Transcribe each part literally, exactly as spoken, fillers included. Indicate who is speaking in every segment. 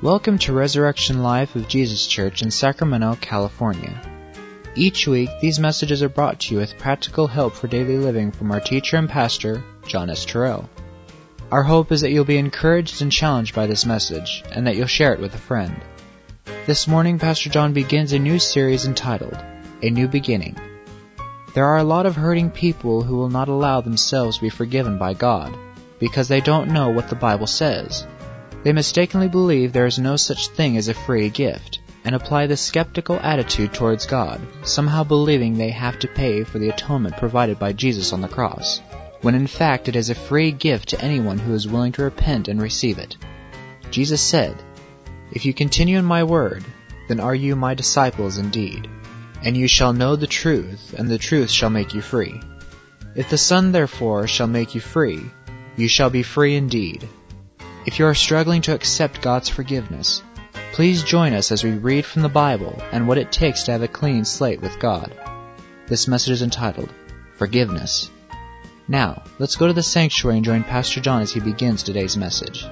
Speaker 1: Welcome to Resurrection Life of Jesus Church in Sacramento, California. Each week, these messages are brought to you with practical help for daily living from our teacher and pastor, John S. Terrell. Our hope is that you'll be encouraged and challenged by this message, and that you'll share it with a friend. This morning, Pastor John begins a new series entitled, A New Beginning. There are a lot of hurting people who will not allow themselves to be forgiven by God, because they don't know what the Bible says. They mistakenly believe there is no such thing as a free gift, and apply the skeptical attitude towards God, somehow believing they have to pay for the atonement provided by Jesus on the cross, when in fact it is a free gift to anyone who is willing to repent and receive it. Jesus said, "If you continue in my word, then are you my disciples indeed, and you shall know the truth, and the truth shall make you free. If the Son therefore shall make you free, you shall be free indeed." If you are struggling to accept God's forgiveness, please join us as we read from the Bible and what it takes to have a clean slate with God. This message is entitled, Forgiveness. Now, let's go to the sanctuary and join Pastor John as he begins today's message.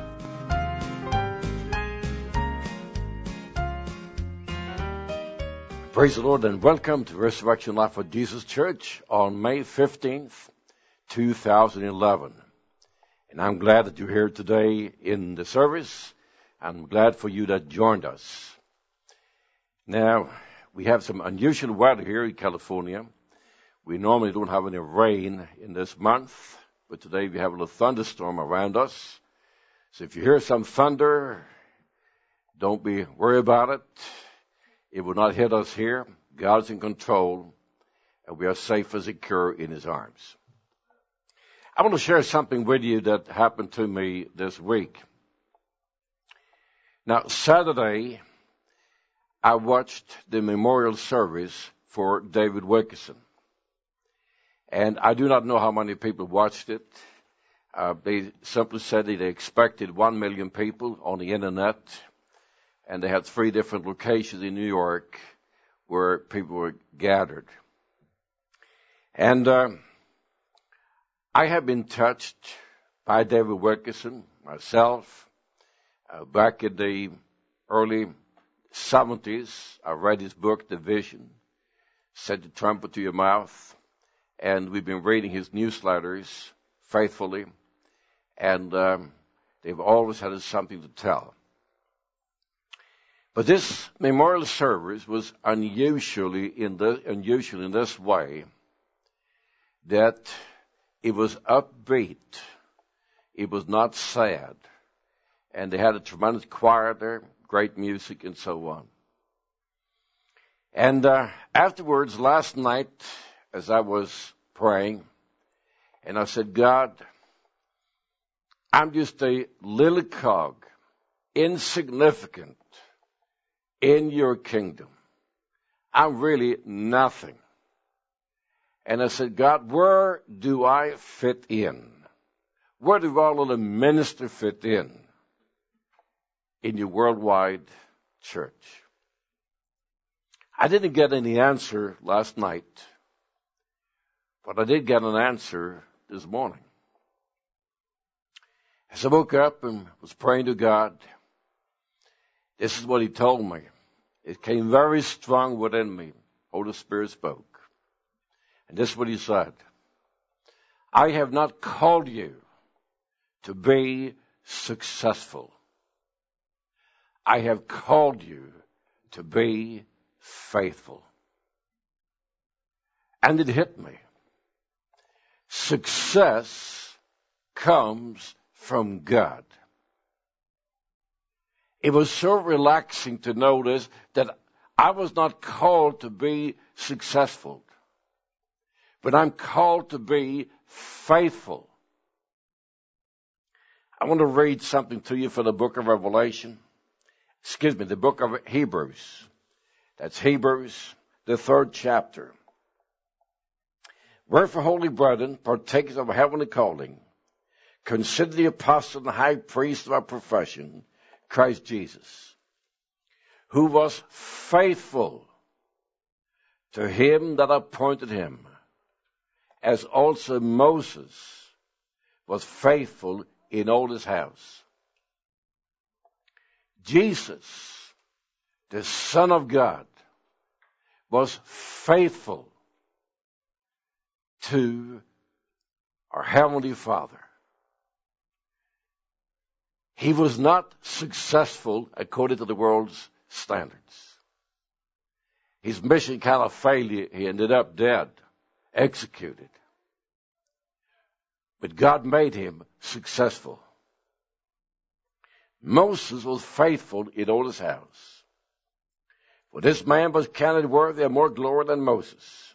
Speaker 2: Praise the Lord and welcome to Resurrection Life of Jesus Church on May fifteenth, two thousand eleven. And I'm glad that you're here today in the service. I'm glad for you that joined us. Now, we have some unusual weather here in California. We normally don't have any rain in this month, but today we have a little thunderstorm around us. So if you hear some thunder, don't be worried about it. It will not hit us here. God's in control, and we are safe and secure in His arms. I want to share something with you that happened to me this week. Now, Saturday, I watched the memorial service for David Wilkerson. And I do not know how many people watched it. Uh, they simply said that they expected one million people on the internet. And they had three different locations in New York where people were gathered. And uh, I have been touched by David Wilkerson myself. Uh, back in the early seventies, I read his book, The Vision, Set the Trumpet to Your Mouth. And we've been reading his newsletters faithfully. And um, they've always had us something to tell. But this memorial service was unusually in the, unusual in this way that it was upbeat. It was not sad. And they had a tremendous choir there, great music, and so on. And uh, afterwards, last night, as I was praying, and I said, God, I'm just a little cog, insignificant in your kingdom. I'm really nothing. And I said, God, where do I fit in? Where do all of the ministers fit in? In your worldwide church. I didn't get any answer last night, but I did get an answer this morning. As I woke up and was praying to God, this is what He told me. It came very strong within me. Holy Spirit spoke. And this is what He said. I have not called you to be successful. I have called you to be faithful. And it hit me. Success comes from God. It was so relaxing to notice that I was not called to be successful, but I'm called to be faithful. I want to read something to you from the book of Revelation. Excuse me, the book of Hebrews. That's Hebrews, the third chapter. Wherefore, holy brethren, partakers of a heavenly calling, consider the apostle and high priest of our profession, Christ Jesus, who was faithful to him that appointed him, as also Moses was faithful in all his house. Jesus, the Son of God, was faithful to our Heavenly Father. He was not successful according to the world's standards. His mission kind of failed. He ended up dead, executed. But God made him successful. Moses was faithful in all his house. For this man was counted worthy of more glory than Moses,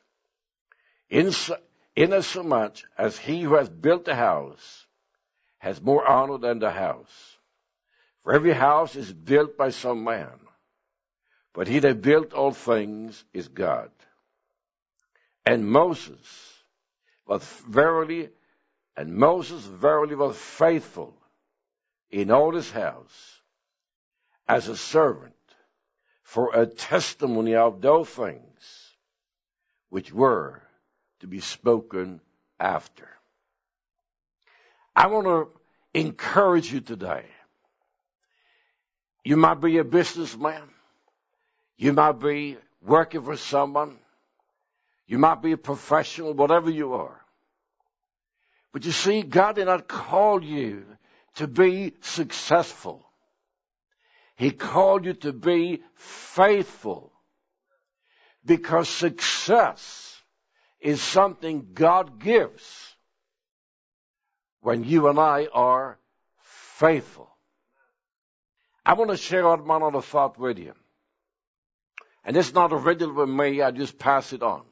Speaker 2: inasmuch as he who has built the house has more honor than the house. For every house is built by some man, but he that built all things is God. And Moses was verily, and Moses verily was faithful in all his house as a servant for a testimony of those things which were to be spoken after. I want to encourage you today. You might be a businessman. You might be working for someone. You might be a professional, whatever you are. But you see, God did not call you to be successful. He called you to be faithful. Because success is something God gives when you and I are faithful. I want to share out one other thought with you. And it's not original with me, I just pass it on.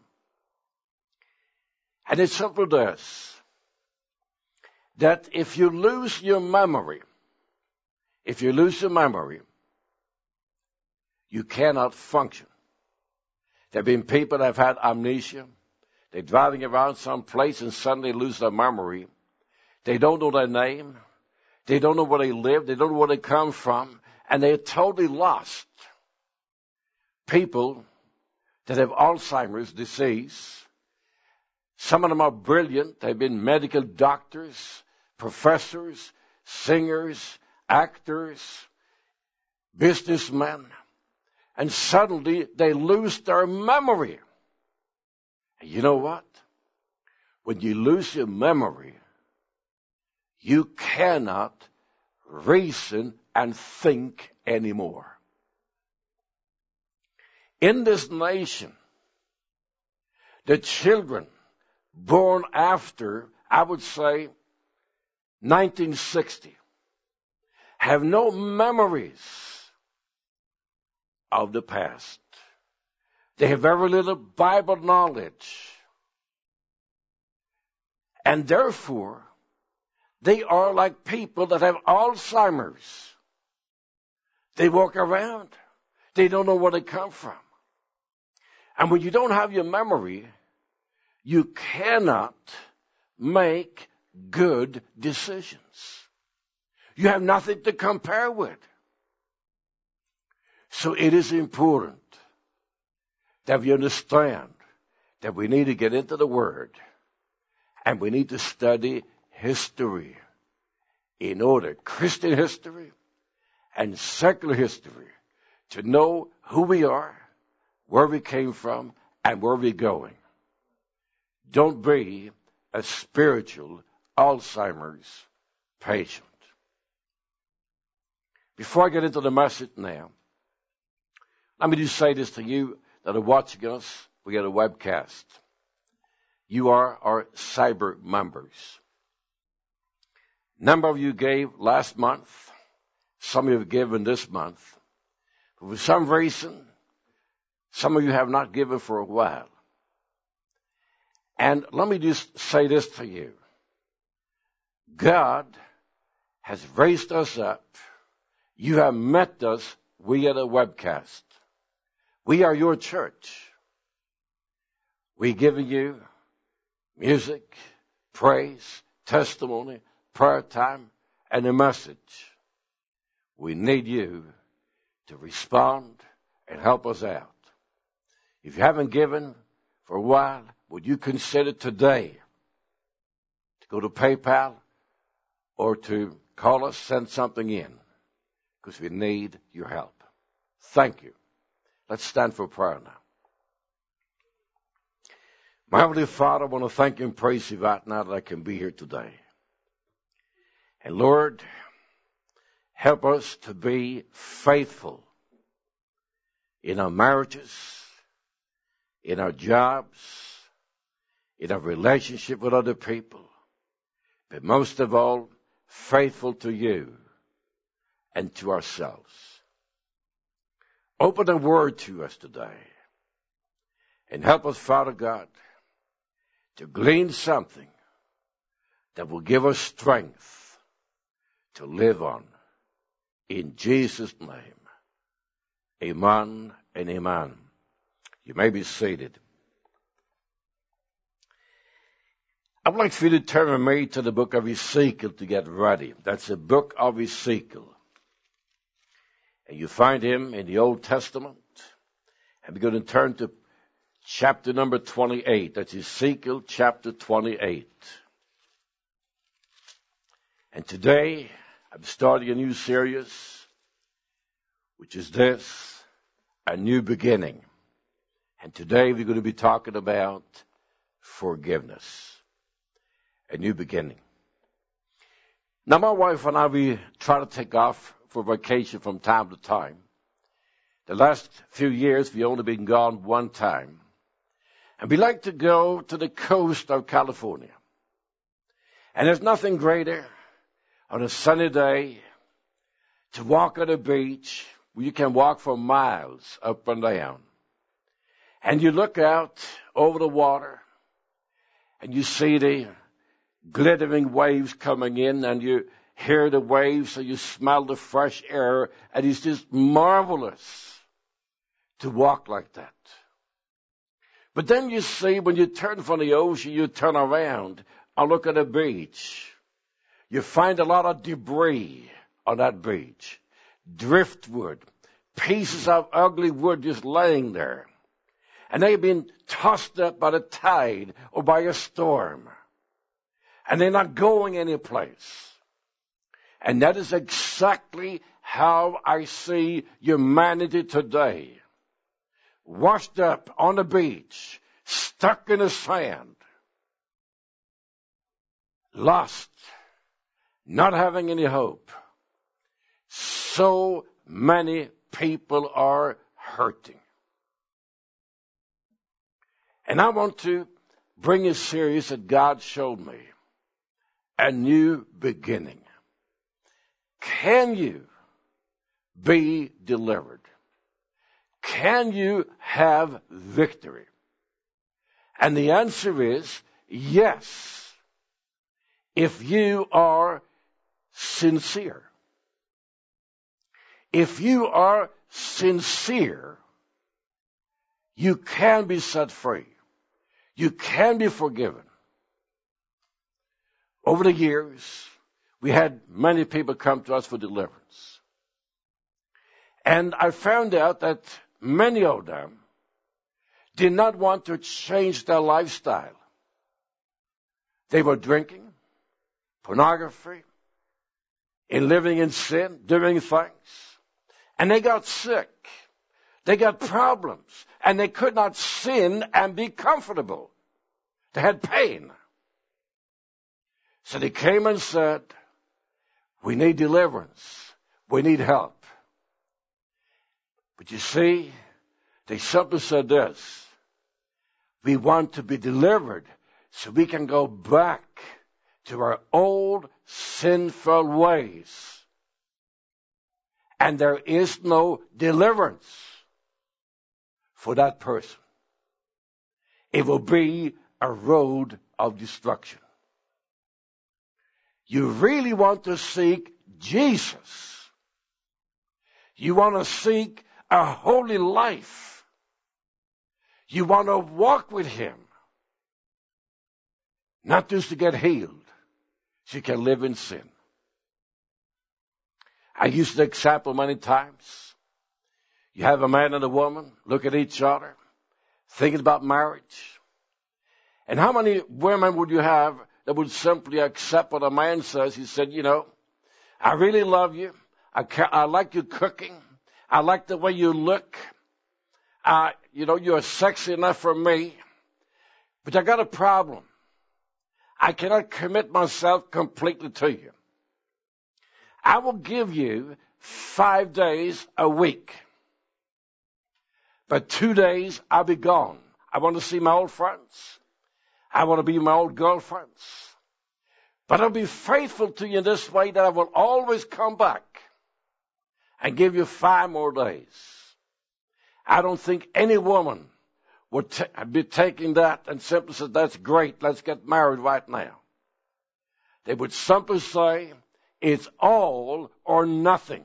Speaker 2: And it's simply this, that if you lose your memory, if you lose your memory, you cannot function. There have been people that have had amnesia. They're driving around some place and suddenly lose their memory. They don't know their name. They don't know where they live. They don't know where they come from. And they're totally lost. People that have Alzheimer's disease, some of them are brilliant. They've been medical doctors, professors, singers, actors, businessmen. And suddenly they lose their memory. And you know what? When you lose your memory, you cannot reason and think anymore. In this nation, the children born after, I would say, nineteen sixty, have no memories of the past. They have very little Bible knowledge. And therefore, they are like people that have Alzheimer's. They walk around. They don't know where they come from. And when you don't have your memory, you cannot make good decisions. You have nothing to compare with. So it is important that we understand that we need to get into the Word and we need to study history in order, Christian history and secular history, to know who we are, where we came from, and where we're going. Don't be a spiritual Alzheimer's patient. Before I get into the message now, let me just say this to you that are watching us. We got a webcast. You are our cyber members. A number of you gave last month. Some of you have given this month. But for some reason, some of you have not given for a while. And let me just say this to you. God has raised us up. You have met us via the webcast. We are your church. We give you music, praise, testimony, prayer time, and a message. We need you to respond and help us out. If you haven't given for a while, would you consider today to go to PayPal or to call us, send something in? because we need your help. Thank you. Let's stand for prayer now. My Heavenly Father, I want to thank you and praise you right now that I can be here today. And Lord, help us to be faithful in our marriages, in our jobs, in our relationship with other people, but most of all, faithful to you and to ourselves. Open the Word to us today and help us, Father God, to glean something that will give us strength to live on. In Jesus' name, amen and amen. You may be seated. I'd like for you to turn with me to the book of Ezekiel to get ready. That's the book of Ezekiel. And you find him in the Old Testament. And we're going to turn to chapter number twenty-eight. That's Ezekiel chapter twenty-eight. And today, I'm starting a new series, which is this, A New Beginning. And today we're going to be talking about forgiveness. A new beginning. Now, my wife and I, we try to take off for vacation from time to time. The last few years, we've only been gone one time. And we like to go to the coast of California. And there's nothing greater on a sunny day to walk on a beach where you can walk for miles up and down. And you look out over the water and you see the glittering waves coming in, and you hear the waves, and you smell the fresh air, and it's just marvelous to walk like that. But then you see, when you turn from the ocean, you turn around and look at the beach. You find a lot of debris on that beach. Driftwood, pieces of ugly wood just laying there. And they've been tossed up by the tide or by a storm. And they're not going anyplace. And that is exactly how I see humanity today. Washed up on the beach, stuck in the sand, lost, not having any hope. So many people are hurting. And I want to bring a series that God showed me. A new beginning. Can you be delivered? Can you have victory? And the answer is yes, if you are sincere. If you are sincere, you can be set free. You can be forgiven. Over the years, we had many people come to us for deliverance. And I found out that many of them did not want to change their lifestyle. They were drinking, pornography, and living in sin, doing things. And they got sick. They got problems. And they could not sin and be comfortable. They had pain. So they came and said, we need deliverance. We need help. But you see, they simply said this. We want to be delivered so we can go back to our old sinful ways. And there is no deliverance for that person. It will be a road of destruction. You really want to seek Jesus. You want to seek a holy life. You want to walk with Him. Not just to get healed, so you can live in sin. I used the example many times. You have a man and a woman, look at each other, thinking about marriage. And how many women would you have that would simply accept what a man says? He said, you know, I really love you. I, ca- I like your cooking. I like the way you look. Uh, you know, you're sexy enough for me. But I got a problem. I cannot commit myself completely to you. I will give you five days a week. But two days I'll be gone. I want to see my old friends. I want to be my old girlfriends. But I'll be faithful to you in this way that I will always come back and give you five more days. I don't think any woman would t- be taking that and simply say, that's great, let's get married right now. They would simply say, it's all or nothing.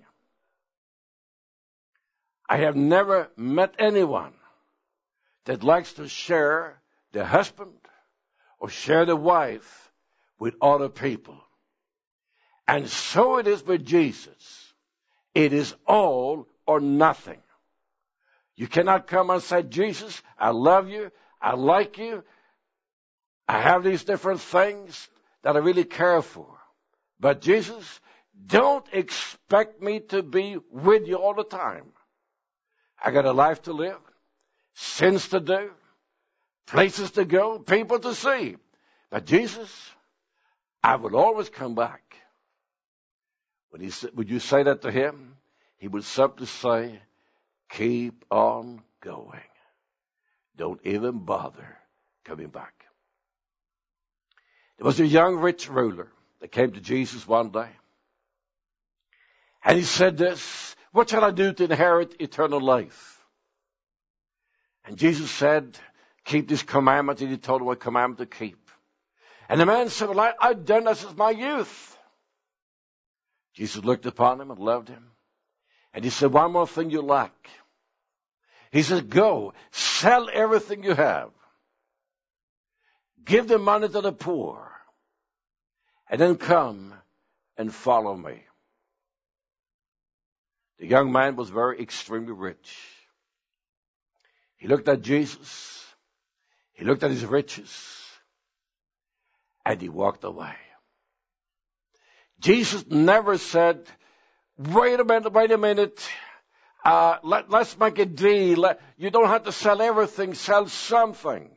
Speaker 2: I have never met anyone that likes to share the husband or share the wife with other people. And so it is with Jesus. It is all or nothing. You cannot come and say, Jesus, I love you, I like you, I have these different things that I really care for. But Jesus, don't expect me to be with you all the time. I got a life to live, sins to do, places to go, people to see. But Jesus, I will always come back. When he, would you say that to him? He would simply say, keep on going. Don't even bother coming back. There was a young rich ruler that came to Jesus one day. And he said this, what shall I do to inherit eternal life? And Jesus said, keep this commandment. And he told him what commandment to keep. And the man said, well, I, I've done this since my youth. Jesus looked upon him and loved him. And he said, one more thing you lack. He said, go, sell everything you have. Give the money to the poor. And then come and follow me. The young man was very extremely rich. He looked at Jesus. He looked at his riches. And he walked away. Jesus never said, wait a minute, wait a minute. Uh, let, let's make a deal. Let, you don't have to sell everything. Sell some things.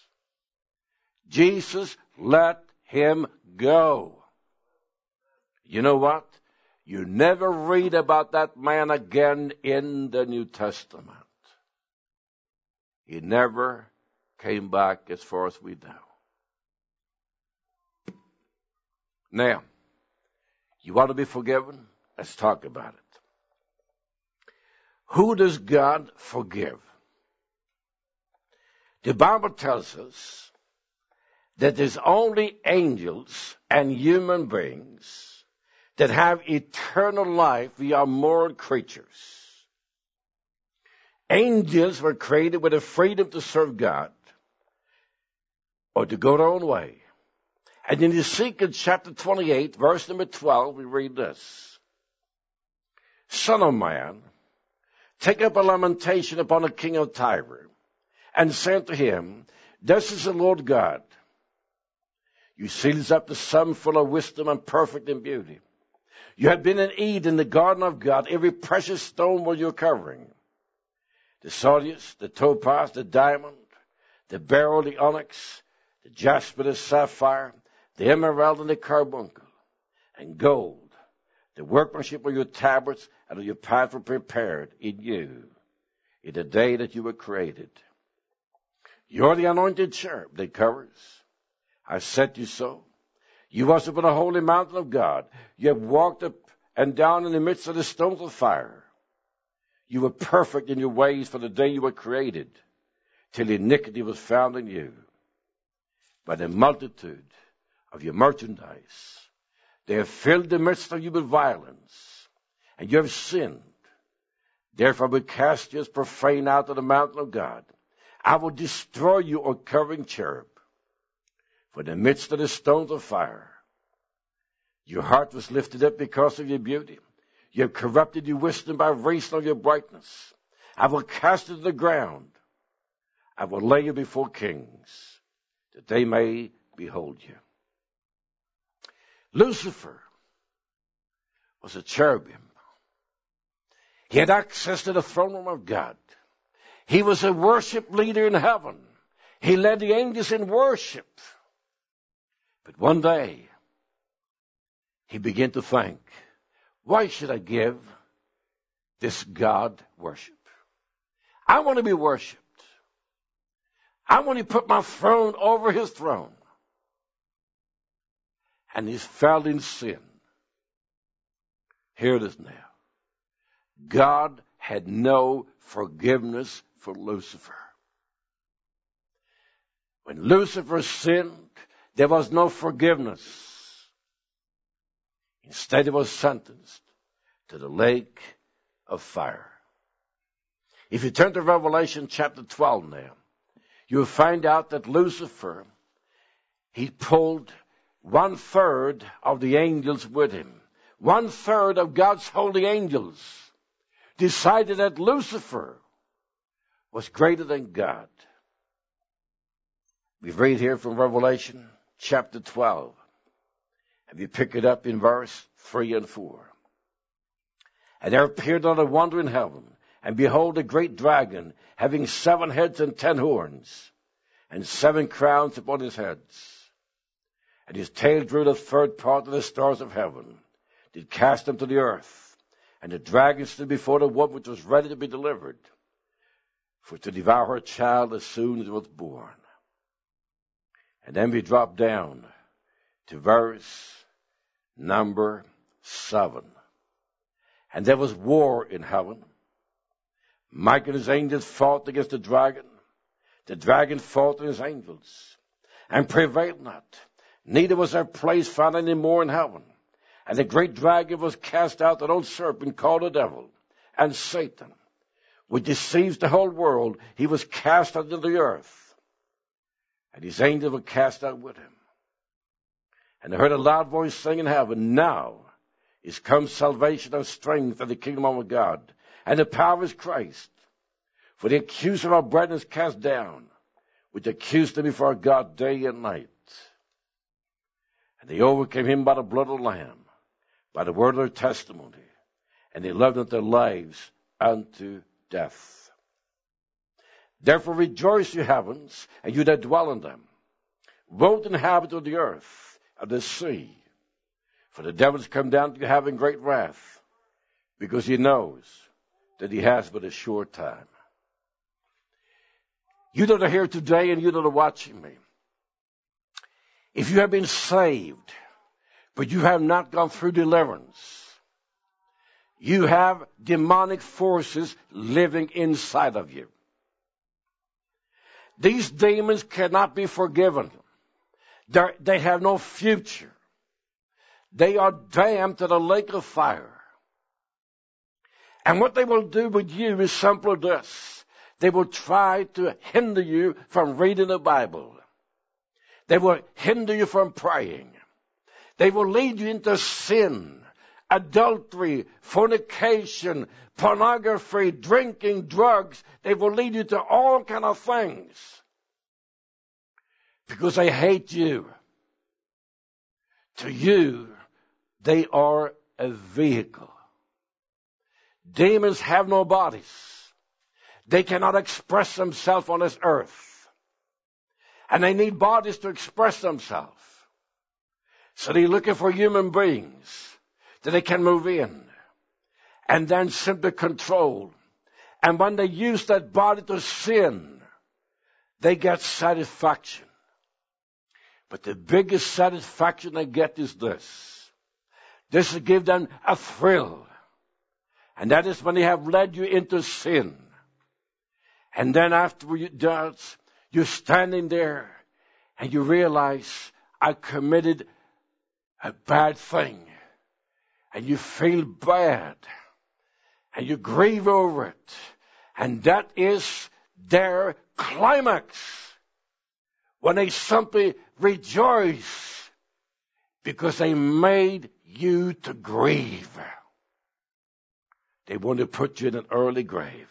Speaker 2: Jesus let him go. You know what? You never read about that man again in the New Testament. He never came back as far as we know. Now, you want to be forgiven? Let's talk about it. Who does God forgive? The Bible tells us that there's only angels and human beings that have eternal life. We are moral creatures. Angels were created with the freedom to serve God or to go their own way. And in Ezekiel chapter twenty-eight, verse number twelve, we read this. Son of man, take up a lamentation upon the king of Tyre, and say unto him, thus is the Lord God. You seized up the sum full of wisdom and perfect in beauty. You have been in Eden, the garden of God. Every precious stone was your covering. The sardius, the topaz, the diamond, the beryl, the onyx, the jasper, the sapphire, the emerald, and the carbuncle, and gold. The workmanship of your tabrets and of your path were prepared in you in the day that you were created. You are the anointed cherub that covers. I set you so. You was upon the holy mountain of God. You have walked up and down in the midst of the stones of fire. You were perfect in your ways for the day you were created, till iniquity was found in you. By the multitude of your merchandise, they have filled the midst of you with violence, and you have sinned. Therefore I will cast you as profane out of the mountain of God. I will destroy you, O covering cherub, for in the midst of the stones of fire. Your heart was lifted up because of your beauty. You have corrupted your wisdom by reason of your brightness. I will cast you to the ground. I will lay you before kings, that they may behold you. Lucifer was a cherubim He had access to the throne room of God. He was a worship leader in heaven. He led the angels in worship. But one day, he began to think, why should I give this God worship? I want to be worshipped. I want to put my throne over his throne. And he fell in sin. Here it is now. God had no forgiveness for Lucifer. When Lucifer sinned, there was no forgiveness. Instead, he was sentenced to the lake of fire. If you turn to Revelation chapter twelve now, you'll find out that Lucifer, he pulled one third of the angels with him. One third of God's holy angels decided that Lucifer was greater than God. We read here from Revelation chapter twelve. And we pick it up in verse three and four. And there appeared on a wonder in heaven, and behold, a great dragon, having seven heads and ten horns, and seven crowns upon his heads. And his tail drew the third part of the stars of heaven, did cast them to the earth. And the dragon stood before the woman which was ready to be delivered, for to devour her child as soon as it was born. And then we drop down to verse number seven. And there was war in heaven. Michael and his angels fought against the dragon. The dragon fought with his angels, and prevailed not. Neither was their place found any more in heaven. And the great dragon was cast out, that old serpent called the devil, and Satan, which deceives the whole world. He was cast out into the earth, and his angels were cast out with him. And I heard a loud voice saying in heaven, now is come salvation and strength and the kingdom of God, and the power of his Christ. For the accuser of our brethren is cast down, which accused them before God day and night. And they overcame him by the blood of the Lamb, by the word of their testimony, and they loved not their lives unto death. Therefore rejoice, you heavens, and you that dwell in them. Woe to the inhabitants of the earth, of the sea. For the devil has come down to you having great wrath, because he knows that he has but a short time. You that are here today and you that are watching me, if you have been saved, but you have not gone through deliverance, you have demonic forces living inside of you. These demons cannot be forgiven. They're, they have no future. They are damned to the lake of fire. And what they will do with you is simply this. They will try to hinder you from reading the Bible. They will hinder you from praying. They will lead you into sin, adultery, fornication, pornography, drinking, drugs. They will lead you to all kinds of things because they hate you. To you, they are a vehicle. Demons have no bodies. They cannot express themselves on this earth. And they need bodies to express themselves. So they're looking for human beings that they can move in and then simply control. And when they use that body to sin, they get satisfaction. But the biggest satisfaction they get is this. This will give them a thrill. And that is when they have led you into sin. And then after you that, you're standing there and you realize, I committed a bad thing. And you feel bad. And you grieve over it. And that is their climax. When they simply rejoice because they made you to grieve. They want to put you in an early grave.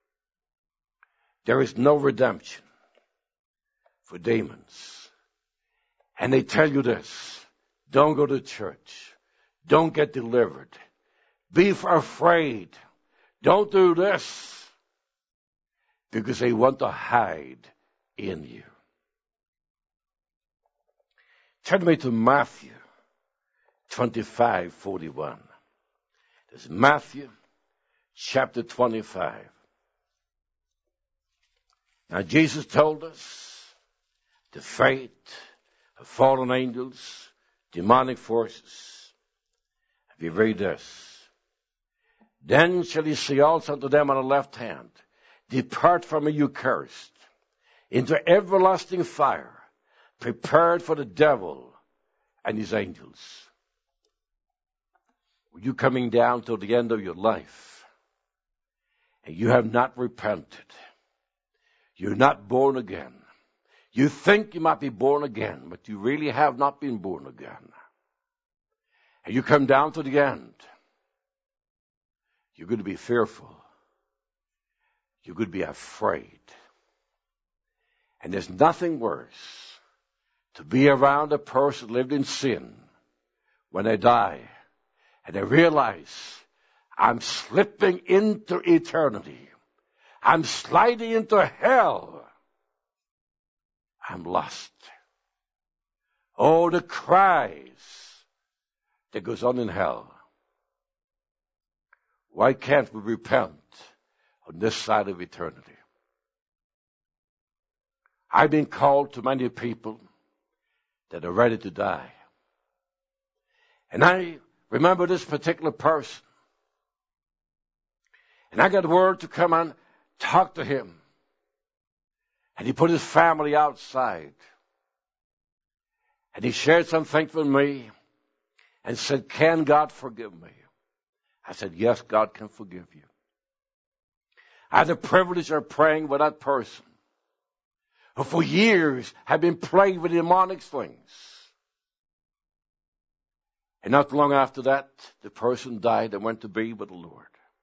Speaker 2: There is no redemption for demons. And they tell you this. Don't go to church. Don't get delivered. Be afraid. Don't do this, because they want to hide in you. Turn me to Matthew twenty-five forty-one. This is Matthew chapter twenty-five. Now Jesus told us the fate of fallen angels, demonic forces. If you read this, then shall he say also unto them on the left hand, depart from me, you cursed, into everlasting fire, prepared for the devil and his angels. When you're coming down to the end of your life, and you have not repented, you're not born again. You think you might be born again, but you really have not been born again. And you come down to the end, you're going to be fearful. You're going to be afraid. And there's nothing worse to be around a person who lived in sin when they die and they realize, I'm slipping into eternity. I'm sliding into hell. I'm lost. Oh, the cries that goes on in hell. Why can't we repent on this side of eternity? I've been called to many people that are ready to die. And I remember this particular person. And I got word to come and talk to him. And he put his family outside. And he shared some things with me and said, can God forgive me? I said, yes, God can forgive you. I had the privilege of praying with that person who for years had been plagued with demonic things. And not long after that, the person died and went to be with the Lord.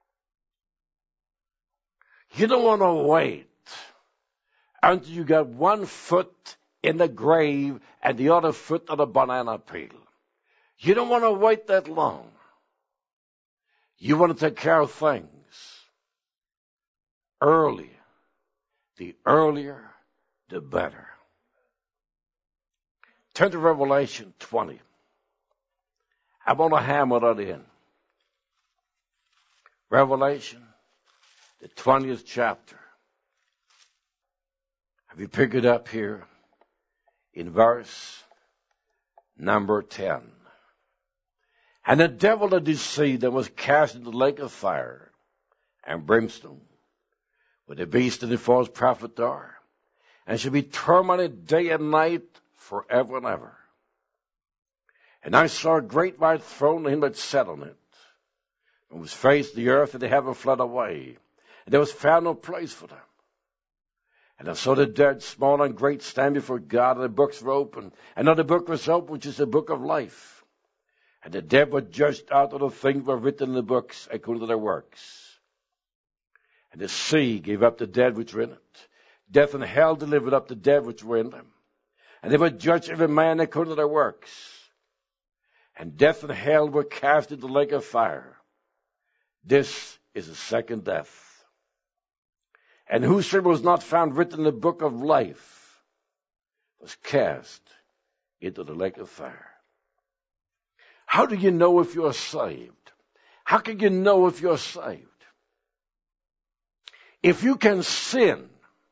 Speaker 2: You don't want to wait until you got one foot in the grave and the other foot on a banana peel. You don't want to wait that long. You want to take care of things early. The earlier, the better. Turn to Revelation twenty. I want to hammer that in. Revelation, the twentieth chapter. Have you picked it up here in verse number ten? And the devil that deceived them was cast into the lake of fire and brimstone, where the beast and the false prophet are, and shall be tormented day and night forever and ever. And I saw a great white throne, and him that sat on it, and was faced the earth, and the heaven fled away, and there was found no place for them. And I saw the dead, small and great, stand before God, and the books were opened. Another book was opened, which is the book of life. And the dead were judged out of the things that were written in the books according to their works. And the sea gave up the dead which were in it. Death and hell delivered up the dead which were in them. And they were judged every man according to their works. And death and hell were cast into the lake of fire. This is the second death. And whosoever was not found written in the book of life was cast into the lake of fire. How do you know if you're saved? How can you know if you're saved? If you can sin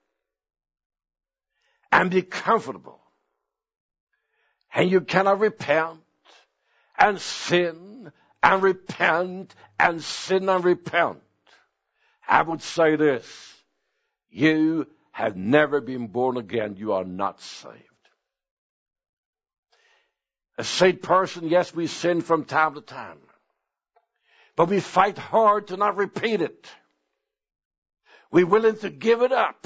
Speaker 2: and be comfortable, and you cannot repent and sin and repent and sin and repent, I would say this: you have never been born again. You are not saved. A saved person, yes, we sin from time to time, but we fight hard to not repeat it. We're willing to give it up.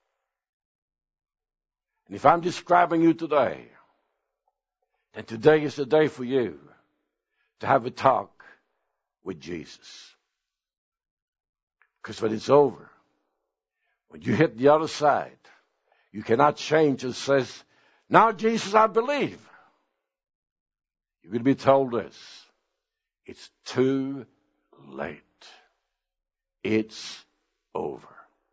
Speaker 2: And if I'm describing you today, then today is the day for you to have a talk with Jesus. Because when it's over, when you hit the other side, you cannot change and says, now Jesus, I believe. You're going to be told this: it's too late. it's over.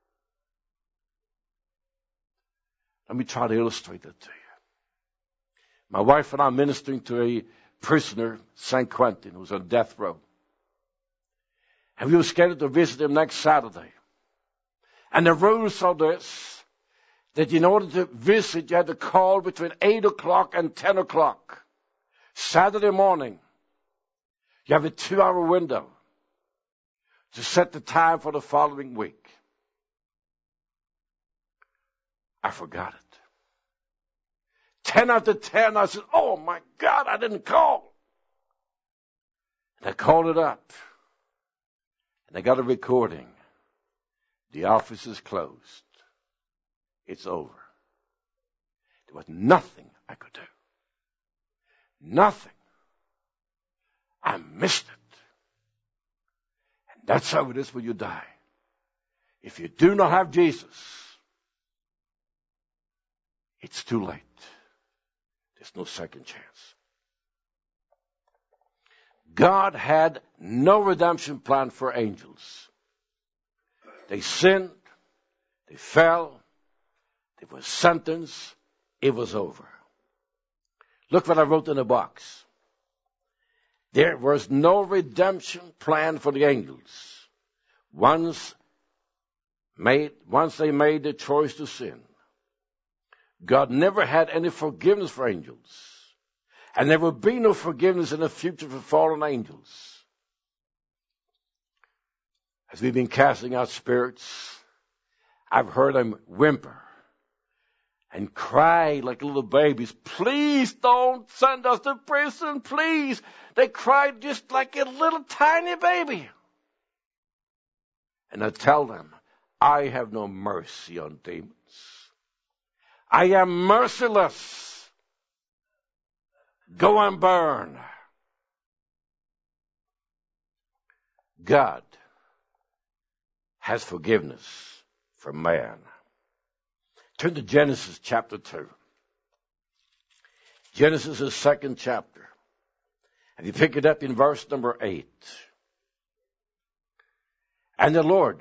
Speaker 2: Let me try to illustrate that to you. My wife and I are ministering to a prisoner, Saint Quentin, who's on death row. And we were scheduled to visit him next Saturday. And the rules are this, that in order to visit, you had to call between eight o'clock and ten o'clock. Saturday morning, you have a two-hour window to set the time for the following week. I forgot it. Ten after ten, I said, oh my God, I didn't call. And I called it up. And I got a recording. The office is closed. It's over. There was nothing I could do. Nothing. I missed it. And that's how it is when you die. If you do not have Jesus, it's too late. There's no second chance. God had no redemption plan for angels. They sinned. They fell. They were sentenced. It was over. Look what I wrote in the box. There was no redemption plan for the angels. Once made, once they made the choice to sin, God never had any forgiveness for angels. And there will be no forgiveness in the future for fallen angels. As we've been casting out spirits, I've heard them whimper and cry like little babies. Please don't send us to prison, please. They cried just like a little tiny baby. And I tell them, I have no mercy on demons. I am merciless. Go and burn. God has forgiveness for man. Turn to Genesis chapter two. Genesis is second chapter. And you pick it up in verse number eight. And the Lord,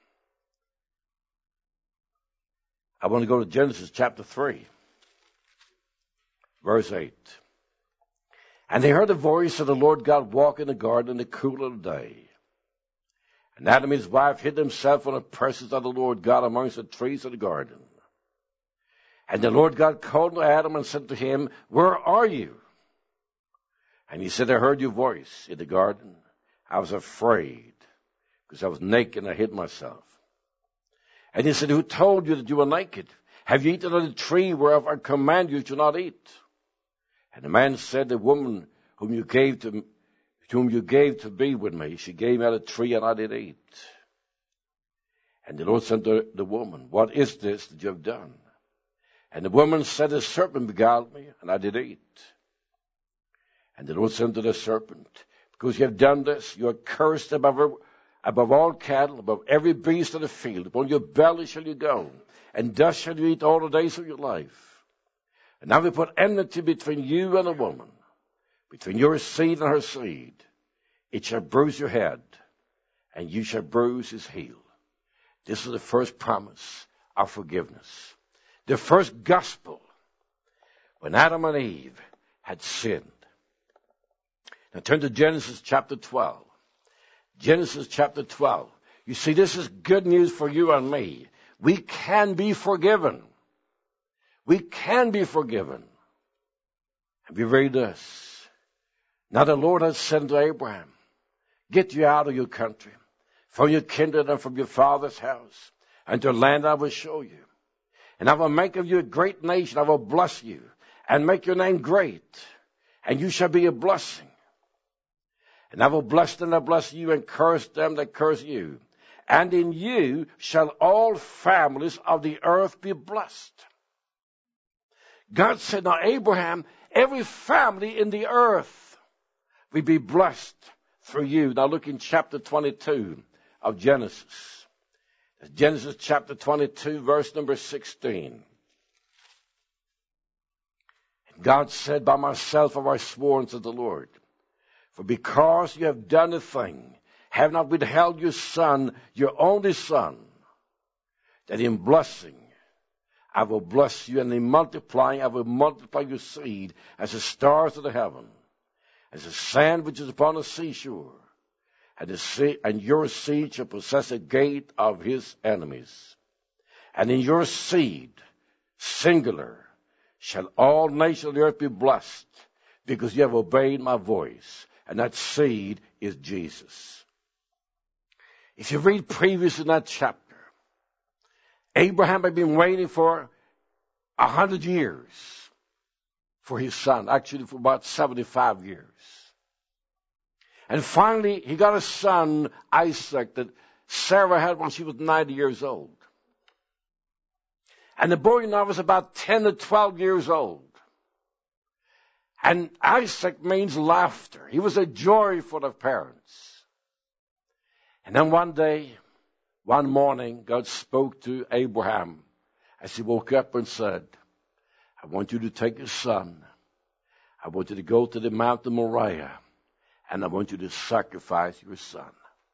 Speaker 2: I want to go to Genesis chapter three, verse eight. And they heard the voice of the Lord God walk in the garden in the cool of the day. And Adam and his wife hid themselves from the presence of the Lord God amongst the trees of the garden. And the Lord God called to Adam and said to him, where are you? And he said, I heard your voice in the garden. I was afraid because I was naked and I hid myself. And he said, who told you that you were naked? Have you eaten of the tree whereof I command you to not eat? And the man said, the woman whom you gave to, whom you gave to be with me, she gave me out of the tree and I did eat. And the Lord said to the woman, what is this that you have done? And the woman said, the serpent beguiled me and I did eat. And the Lord said to the serpent, because you have done this, you are cursed above, above all cattle, above every beast of the field. Upon your belly shall you go, and dust shall you eat all the days of your life. And now we put enmity between you and the woman, between your seed and her seed. It shall bruise your head, and you shall bruise his heel. This is the first promise of forgiveness. The first gospel when Adam and Eve had sinned. Now turn to Genesis chapter twelve. Genesis chapter twelve. You see, this is good news for you and me. We can be forgiven. We can be forgiven. And we read this. Now the Lord has said to Abraham, get you out of your country, from your kindred and from your father's house, and to a land I will show you. And I will make of you a great nation. I will bless you and make your name great, and you shall be a blessing. And I will bless them that bless you and curse them that curse you. And in you shall all families of the earth be blessed. God said, now Abraham, every family in the earth will be blessed through you. Now look in chapter twenty-two of Genesis. Genesis chapter twenty-two, verse number sixteen. And God said, by myself have I sworn to the Lord, for because you have done a thing, have not withheld your son, your only son, that in blessing I will bless you, and in multiplying I will multiply your seed as the stars of the heaven, as the sand which is upon the seashore, and, the sea, and your seed shall possess the gate of his enemies. And in your seed, singular, shall all nations of the earth be blessed, because you have obeyed my voice. And that seed is Jesus. If you read previous in that chapter, Abraham had been waiting for a hundred years for his son, actually for about seventy-five years. And finally, he got a son, Isaac, that Sarah had when she was ninety years old. And the boy now was about ten to twelve years old. And Isaac means laughter. He was a joy for the parents. And then one day, one morning, God spoke to Abraham as he woke up and said, I want you to take your son. I want you to go to the mountain Moriah, and I want you to sacrifice your son.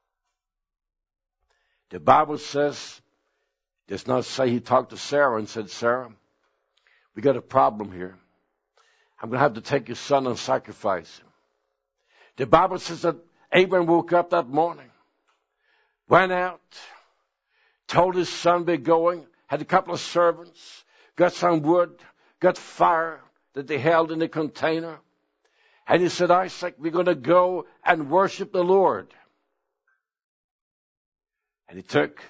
Speaker 2: The Bible says, does not say he talked to Sarah and said, Sarah, we got a problem here. I'm going to have to take your son and sacrifice him. The Bible says that Abraham woke up that morning, went out, told his son they're going, had a couple of servants, got some wood, got fire that they held in a container. And he said, Isaac, we're going to go and worship the Lord. And it took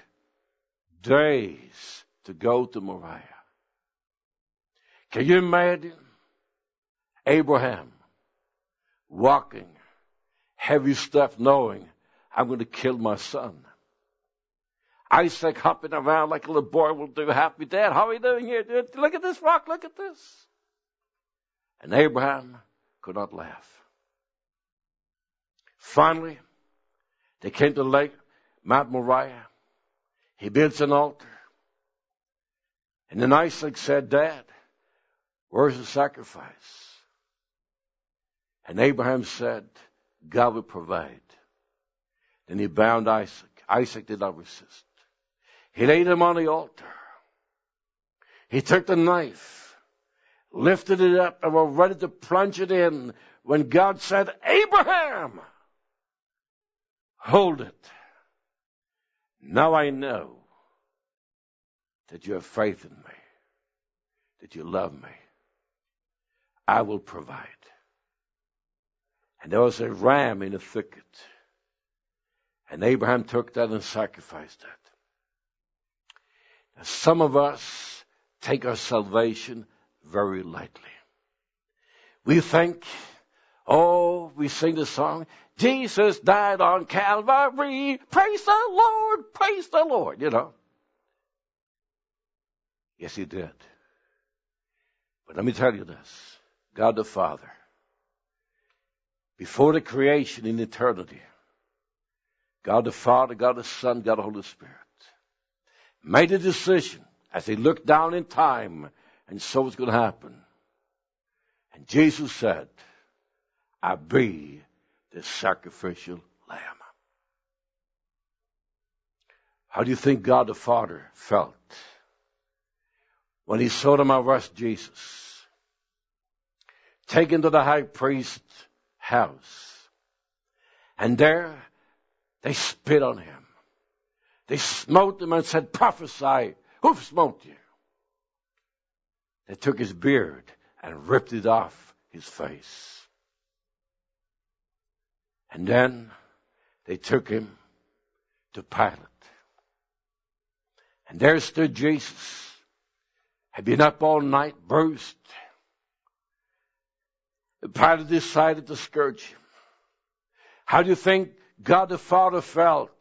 Speaker 2: days to go to Moriah. Can you imagine Abraham walking, heavy stuff, knowing I'm going to kill my son? Isaac hopping around like a little boy will do. Happy, Dad, how are you doing here? Look at this rock, look at this. And Abraham could not laugh. Finally, they came to the lake, Mount Moriah. He builds an altar. And then Isaac said, Dad, where's the sacrifice? And Abraham said, God will provide. Then he bound Isaac. Isaac did not resist. He laid him on the altar. He took the knife, lifted it up, and was ready to plunge it in when God said, Abraham, hold it. Now I know that you have faith in me, that you love me. I will provide. And there was a ram in the thicket. And Abraham took that and sacrificed that. Now, some of us take our salvation very lightly. We think, oh, we sing the song, Jesus died on Calvary. Praise the Lord, praise the Lord, you know. Yes, he did. But let me tell you this. God the Father, before the creation in eternity, God the Father, God the Son, God the Holy Spirit, made a decision as they looked down in time and saw what's going to happen. And Jesus said, I be the sacrificial lamb. How do you think God the Father felt when he saw them arrest Jesus, taken to the high priest's house, and there they spit on him. They smote him and said, prophesy, who smote you? They took his beard and ripped it off his face. And then they took him to Pilate. And there stood Jesus. Had been up all night, bruised. Pilate decided to scourge him. How do you think God the Father felt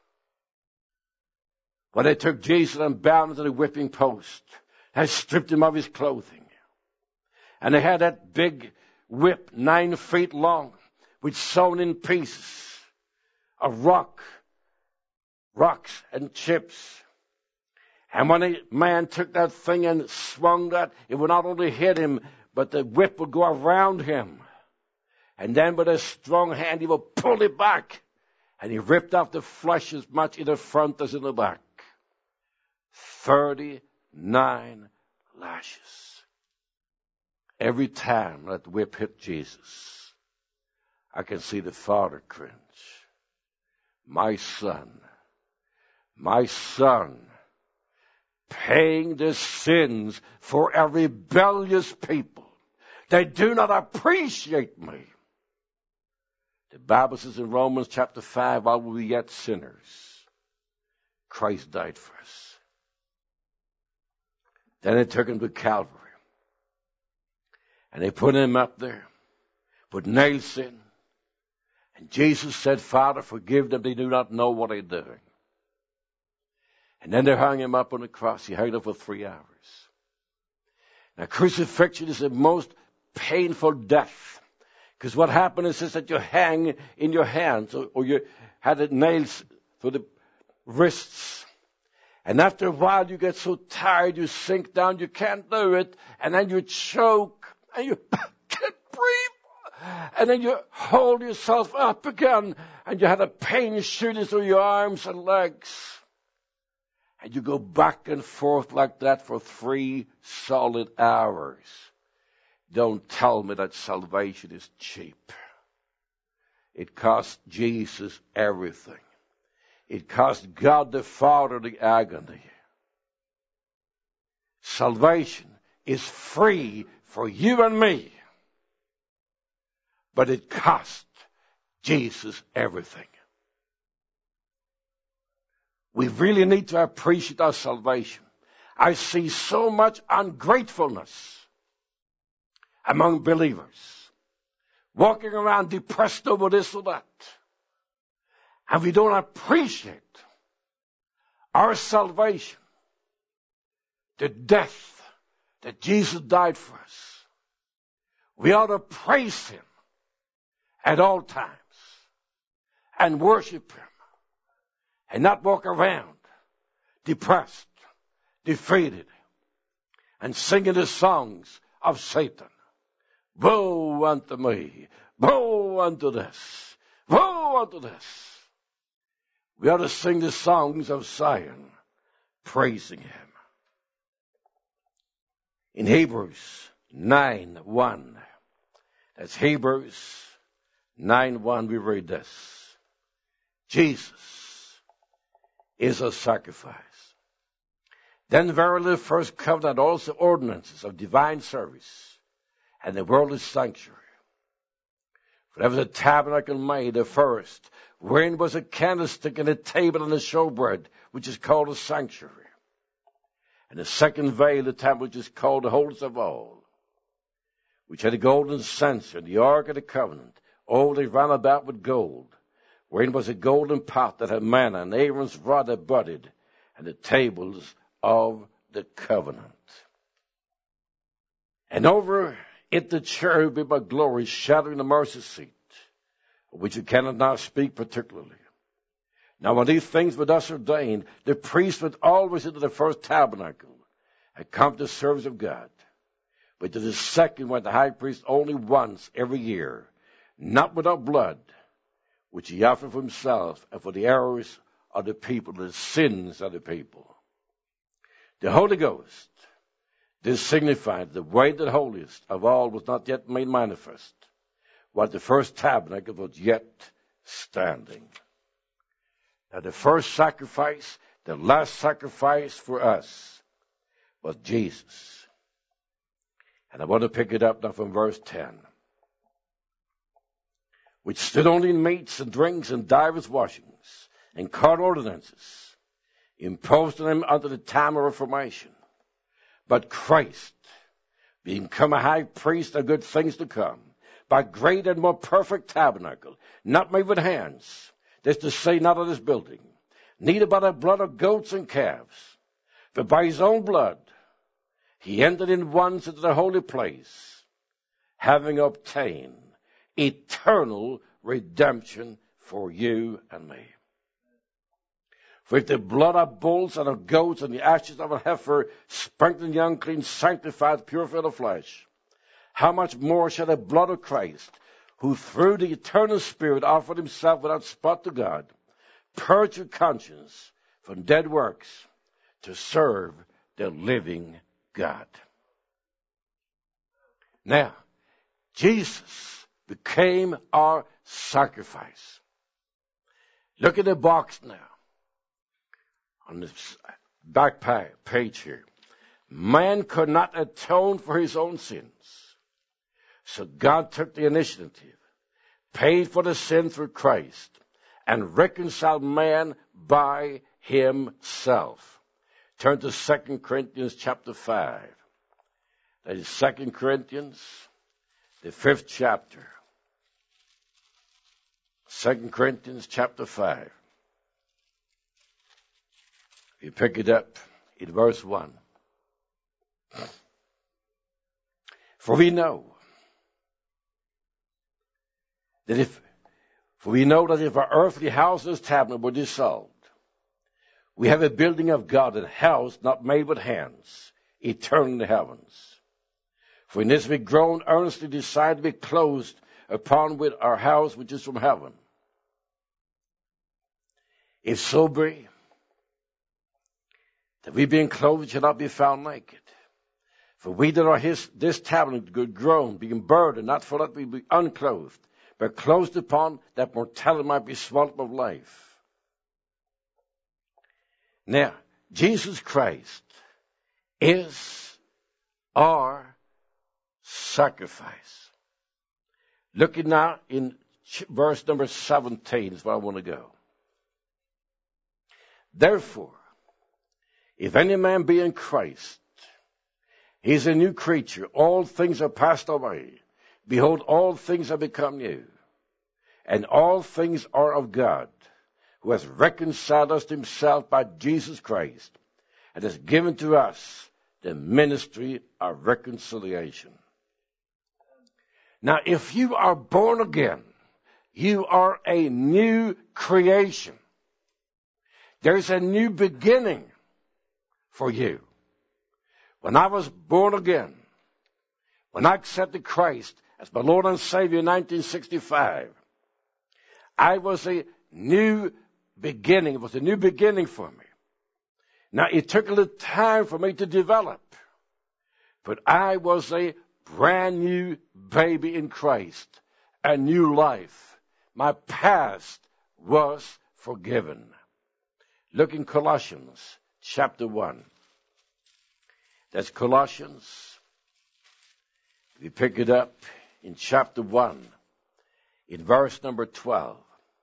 Speaker 2: when they took Jesus and bound him to the whipping post and stripped him of his clothing? And they had that big whip, nine feet long, with sewn in pieces of rock, rocks and chips. And when a man took that thing and swung that, it would not only hit him, but the whip would go around him. And then with a strong hand, he would pull it back. And he ripped off the flesh as much in the front as in the back. Thirty-nine lashes. Every time that whip hit Jesus, I can see the Father cringe. My son, my son, paying the sins for a rebellious people. They do not appreciate me. The Bible says in Romans chapter five, while we were yet sinners, Christ died for us. Then they took him to Calvary. And they put him up there, put nails in. And Jesus said, Father, forgive them. They do not know what they're doing. And then they hung him up on the cross. He hung up for three hours. Now, crucifixion is the most painful death. Because what happened is, is that you hang in your hands, or, or you had the nails through the wrists. And after a while, you get so tired, you sink down, you can't do it. And then you choke, and you can't breathe. And then you hold yourself up again, and you had a pain shooting through your arms and legs. And you go back and forth like that for three solid hours. Don't tell me that salvation is cheap. It cost Jesus everything. It cost God the Father the agony. Salvation is free for you and me. But it cost Jesus everything. We really need to appreciate our salvation. I see so much ungratefulness among believers, walking around depressed over this or that. And we don't appreciate our salvation, the death that Jesus died for us. We ought to praise him at all times and worship him and not walk around depressed, defeated, and singing the songs of Satan. Woe unto me, woe unto this, woe unto this. We ought to sing the songs of Zion, praising him. In Hebrews nine one, that's Hebrews nine one, we read this. Jesus is a sacrifice. Then verily the first covenant also ordinances of divine service, and the worldly sanctuary. For there was a tabernacle made, the first, wherein was a candlestick and a table and a showbread, which is called a sanctuary. And the second veil, the temple, which is called the holiest of all, which had a golden censer, and the ark of the covenant, all they ran about with gold, wherein was a golden pot that had manna, and Aaron's rod that budded, and the tables of the covenant. And over it the cherubim of glory shadowing the mercy seat, of which you cannot now speak particularly. Now when these things were thus ordained, the priest went always into the first tabernacle, and come to the service of God. But to the second went the high priest only once every year, not without blood, which he offered for himself and for the errors of the people, the sins of the people. The Holy Ghost, this signified the way that holiest of all was not yet made manifest, while the first tabernacle was yet standing. Now the first sacrifice, the last sacrifice for us, was Jesus. And I want to pick it up now from verse ten. Which stood only in meats and drinks and divers washings, and card ordinances, imposed on him unto the time of Reformation. But Christ, being come a high priest of good things to come, by great and more perfect tabernacle, not made with hands, this to say, not of this building, neither by the blood of goats and calves, but by his own blood, he entered in once into the holy place, having obtained eternal redemption for you and me. For if the blood of bulls and of goats and the ashes of a heifer, sprinkled the unclean, sanctified, purified the flesh, how much more shall the blood of Christ, who through the eternal Spirit offered himself without spot to God, purge your conscience from dead works to serve the living God. Now, Jesus became our sacrifice. Look at the box now on the back page here. Man could not atone for his own sins. So God took the initiative, paid for the sin through Christ, and reconciled man by himself. Turn to Second Corinthians chapter five. That is Second Corinthians, the fifth chapter. Second Corinthians chapter five. You pick it up in verse one. For we know that if, for we know that if our earthly houses, tabernacle, were dissolved, we have a building of God, a house not made with hands, eternal in the heavens. For in this we groan, earnestly desire to be closed upon with our house which is from heaven. If so be that we being clothed shall not be found naked. For we that are his, this tabernacle good grown, being burdened, not for that we be unclothed, but clothed upon, that mortality might be swallowed up of life. Now, Jesus Christ is our sacrifice. Looking now in verse number seventeen is where I want to go. Therefore, if any man be in Christ, he is a new creature. All things are passed away. Behold, all things have become new. And all things are of God, who has reconciled us to himself by Jesus Christ, and has given to us the ministry of reconciliation. Now, if you are born again, you are a new creation. There's a new beginning for you. When I was born again, when I accepted Christ as my Lord and Savior in nineteen sixty-five, I was a new beginning. It was a new beginning for me. Now, it took a little time for me to develop, but I was a brand new baby in Christ, a new life. My past was forgiven. Look in Colossians chapter one. That's Colossians. We pick it up in chapter one, in verse number twelve.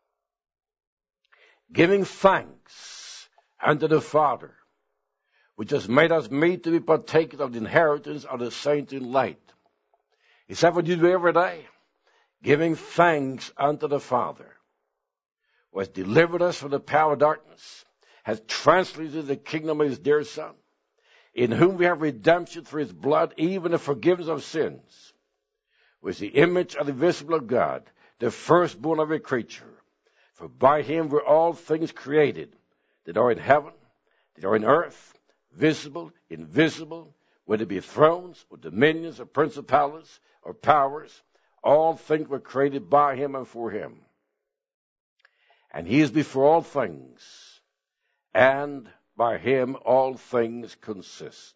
Speaker 2: Giving thanks unto the Father, which has made us meet to be partakers of the inheritance of the saints in light. Is that what you do every day? Giving thanks unto the Father, who has delivered us from the power of darkness, has translated the kingdom of his dear Son, in whom we have redemption through his blood, even the forgiveness of sins, with the image of the visible of God, the firstborn of a creature. For by him were all things created, that are in heaven, that are in earth, visible, invisible, whether it be thrones, or dominions, or principalities, or powers. All things were created by him and for him. And he is before all things, and by him all things consist.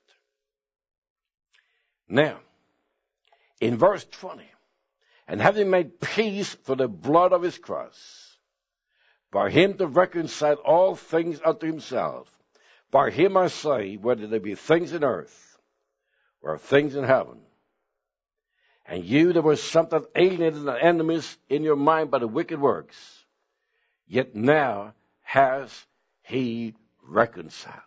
Speaker 2: Now, in verse twenty, and having made peace through the blood of his cross, by him to reconcile all things unto himself. By him I say, whether there be things in earth, or things in heaven. And you, there was something alienated and enemies in your mind by the wicked works, yet now has he reconciled.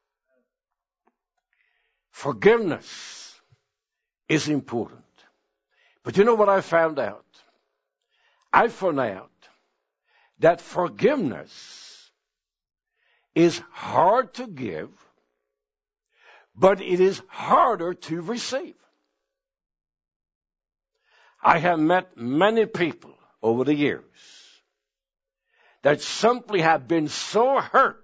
Speaker 2: Forgiveness is important. But you know what I found out? I found out that forgiveness is hard to give, but it is harder to receive. I have met many people over the years that simply have been so hurt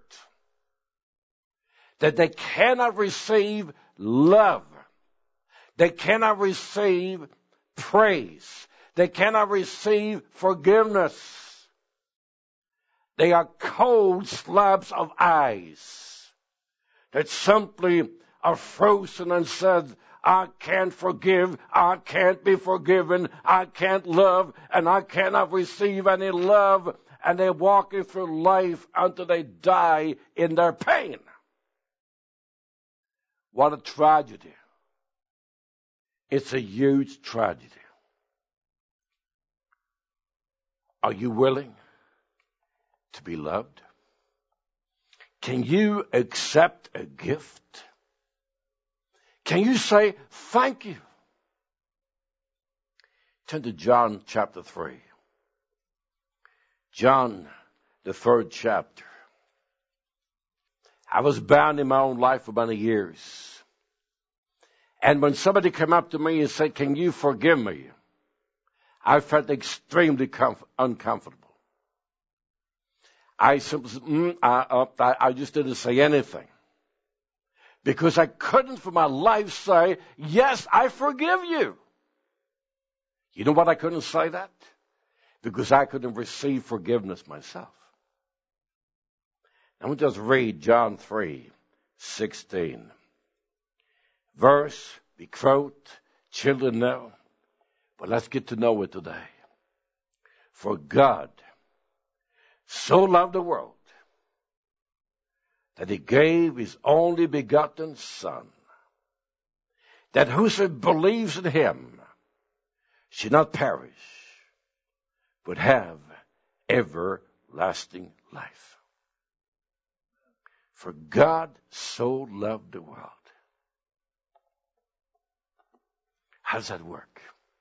Speaker 2: that they cannot receive love. They cannot receive praise. They cannot receive forgiveness. They are cold slabs of ice that simply are frozen and said, I can't forgive, I can't be forgiven, I can't love, and I cannot receive any love. And they're walking through life until they die in their pain. What a tragedy. It's a huge tragedy. Are you willing to be loved? Can you accept a gift? Can you say thank you? Turn to John chapter three. John, the third chapter. I was bound in my own life for many years. And when somebody came up to me and said, can you forgive me? I felt extremely comf- uncomfortable. I simply said, mm, I, I, I just didn't say anything. Because I couldn't for my life say, yes, I forgive you. You know what I couldn't say that? Because I couldn't receive forgiveness myself. I'm going to just read John three sixteen. Verse, we quote, children know, but let's get to know it today. For God so loved the world that he gave his only begotten Son, that whosoever believes in him should not perish, but have everlasting life. For God so loved the world. How does that work?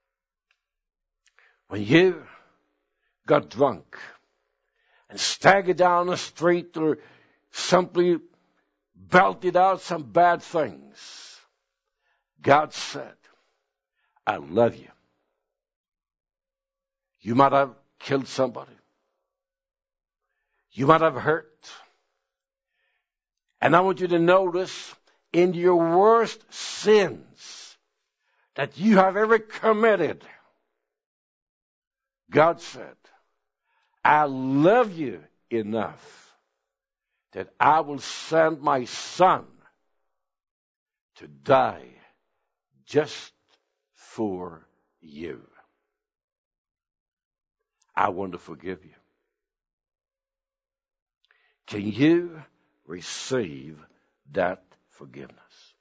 Speaker 2: When you got drunk and staggered down the street or simply belted out some bad things, God said, I love you. You might have killed somebody. You might have hurt. And I want you to notice in your worst sins that you have ever committed, God said, I love you enough that I will send my Son to die just for you. I want to forgive you. Can you receive that forgiveness?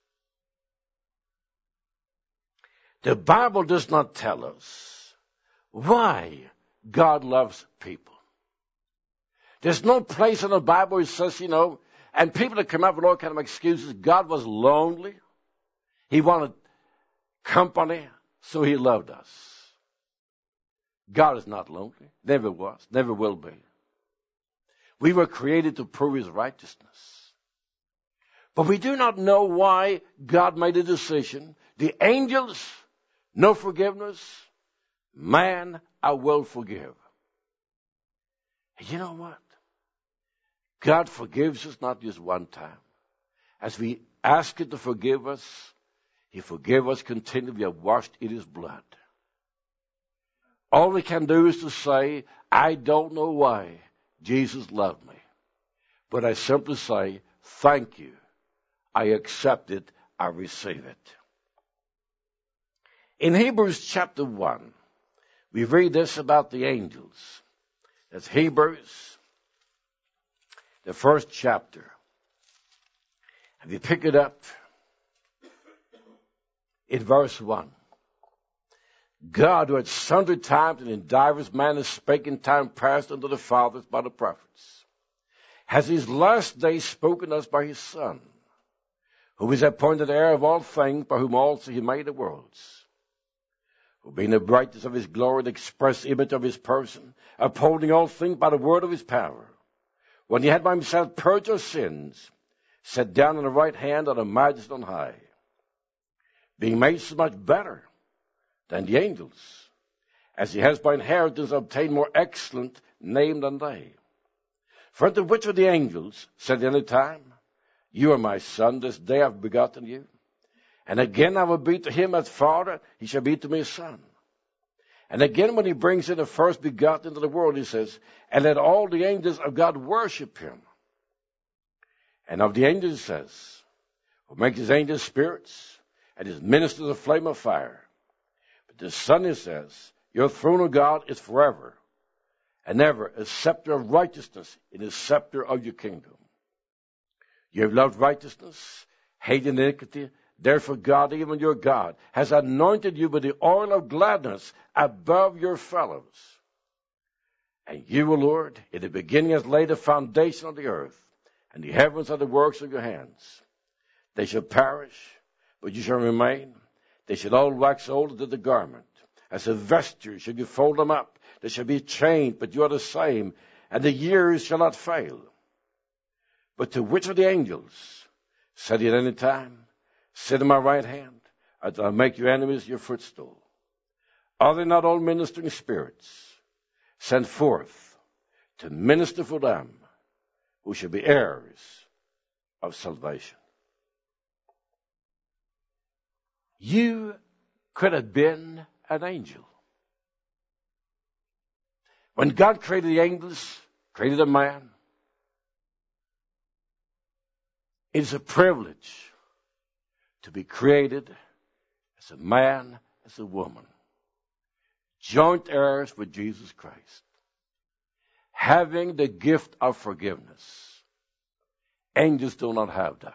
Speaker 2: The Bible does not tell us why God loves people. There's no place in the Bible where it says, you know, and people that come up with all kind of excuses, God was lonely. He wanted company, so he loved us. God is not lonely. Never was. Never will be. We were created to prove his righteousness. But we do not know why God made a decision. The angels, no forgiveness. Man, I will forgive. And you know what? God forgives us not just one time. As we ask him to forgive us, he forgives us continually. We are washed in his blood. All we can do is to say, I don't know why Jesus loved me. But I simply say, thank you. I accept it. I receive it. In Hebrews chapter one, we read this about the angels. That's Hebrews, the first chapter. And we pick it up in verse one. God, who at sundry times and in divers manners spake in time past unto the fathers by the prophets, has these last days spoken us by his Son, who is appointed heir of all things, by whom also he made the worlds, who being the brightness of his glory, the express image of his person, upholding all things by the word of his power, when he had by himself purged our sins, sat down on the right hand of the Majesty on high, being made so much better than the angels, as he has by inheritance obtained more excellent name than they. For unto which of the angels said any time, you are my son, this day I have begotten you. And again I will be to him as father, he shall be to me a son. And again, when he brings in the first begotten into the world, he says, and let all the angels of God worship him. And of the angels, he says, who makes his angels spirits and his ministers a flame of fire. But the Son, he says, your throne, O God, is forever and ever, a scepter of righteousness in the scepter of your kingdom. You have loved righteousness, hated iniquity. Therefore God, even your God, has anointed you with the oil of gladness above your fellows. And you, O Lord, in the beginning has laid the foundation of the earth, and the heavens are the works of your hands. They shall perish, but you shall remain. They shall all wax old as the garment. As a vesture shall you fold them up. They shall be changed, but you are the same, and the years shall not fail. But to which of the angels said he at any time, sit at my right hand, until I make your enemies your footstool? Are they not all ministering spirits, sent forth to minister for them who shall be heirs of salvation? You could have been an angel. When God created the angels, created a man, it is a privilege to be created as a man, as a woman, joint heirs with Jesus Christ, having the gift of forgiveness. Angels do not have that.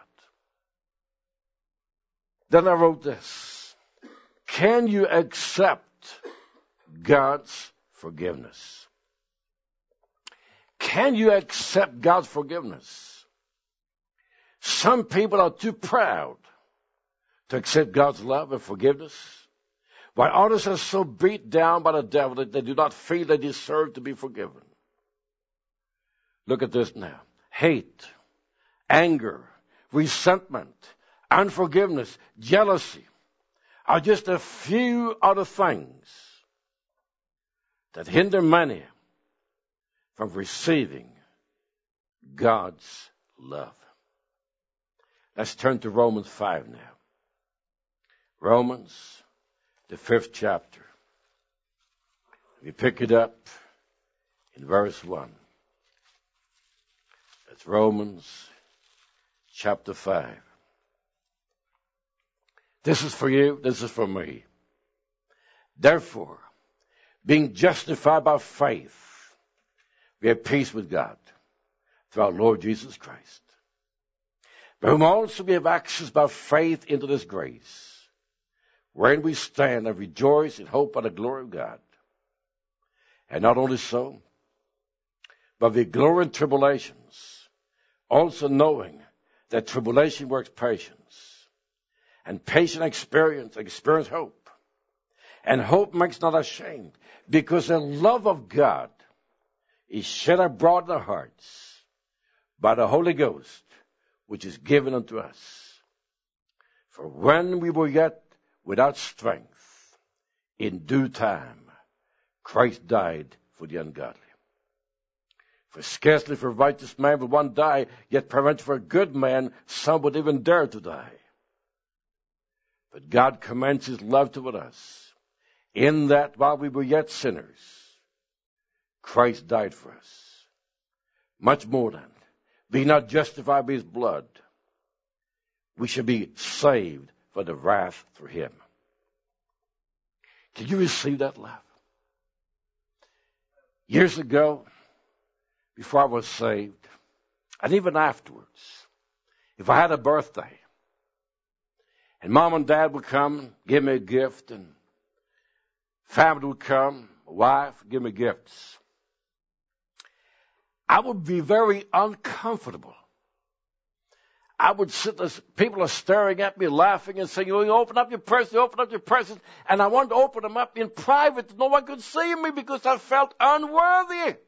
Speaker 2: Then I wrote this. Can you accept God's forgiveness? Can you accept God's forgiveness? Some people are too proud to accept God's love and forgiveness, while others are so beat down by the devil that they do not feel they deserve to be forgiven. Look at this now. Hate, anger, resentment, unforgiveness, jealousy are just a few other things that hinder many from receiving God's love. Let's turn to Romans five now. Romans, the fifth chapter. We pick it up in verse one. That's Romans chapter five. This is for you, this is for me. Therefore, being justified by faith, we have peace with God through our Lord Jesus Christ, by whom also we have access by faith into this grace, wherein we stand and rejoice in hope of the glory of God. And not only so, but we glory in tribulations, also knowing that tribulation works patience, and patient experience, experience hope. And hope makes not ashamed, because the love of God is shed abroad in our hearts by the Holy Ghost, which is given unto us. For when we were yet without strength, in due time, Christ died for the ungodly. For scarcely for a righteous man will one die, yet peradventure for a good man some would even dare to die. But God commends his love toward us, in that while we were yet sinners, Christ died for us. Much more than, being not justified by his blood, we shall be saved for the wrath through him. Did you receive that love? Years ago, before I was saved, and even afterwards, if I had a birthday, and mom and dad would come, give me a gift, and family would come, my wife, give me gifts, I would be very uncomfortable. I would sit there, people are staring at me, laughing and saying, you open up your presents, open up your presents. And I wanted to open them up in private. No one could see me because I felt unworthy.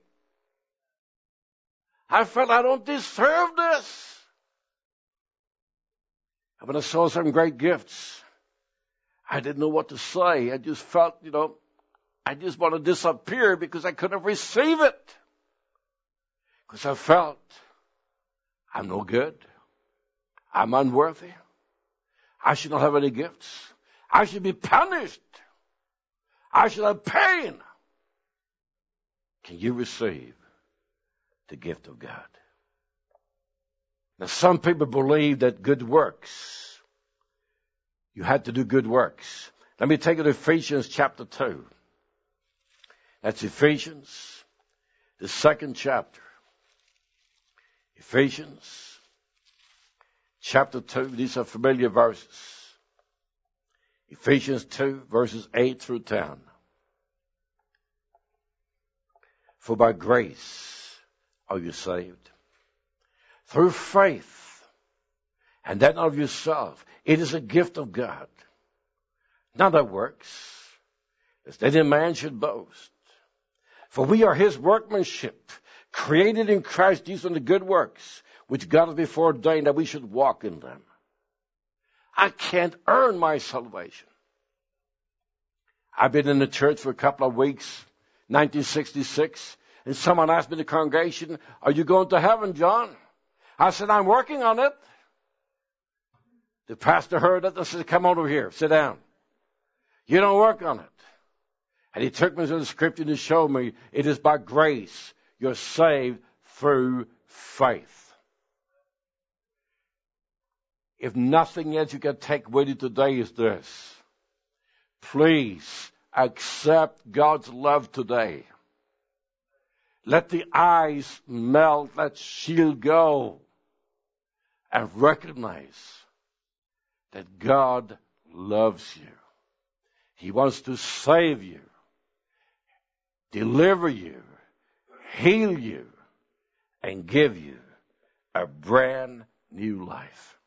Speaker 2: I felt I don't deserve this. And when I saw some great gifts, I didn't know what to say. I just felt, you know, I just want to disappear because I couldn't receive it. Because I felt I'm no good. I'm unworthy. I should not have any gifts. I should be punished. I should have pain. Can you receive the gift of God? Now, some people believe that good works, you had to do good works. Let me take you to Ephesians chapter two. That's Ephesians, the second chapter. Ephesians chapter two. These are familiar verses. Ephesians two, verses eight through ten. For by grace are you saved, through faith, and that not of yourself. It is a gift of God, not of works, lest any man should boast. For we are his workmanship, created in Christ Jesus unto good works, which God has before ordained that we should walk in them. I can't earn my salvation. I've been in the church for a couple of weeks, nineteen sixty-six, and someone asked me in the congregation, are you going to heaven, John? I said, I'm working on it. The pastor heard it and said, come over here, sit down. You don't work on it. And he took me to the scripture to show me it is by grace you're saved through faith. If nothing else you can take with you today is this. Please accept God's love today. Let the ice melt, let shield go, and recognize that God loves you. He wants to save you, deliver you, heal you, and give you a brand new life.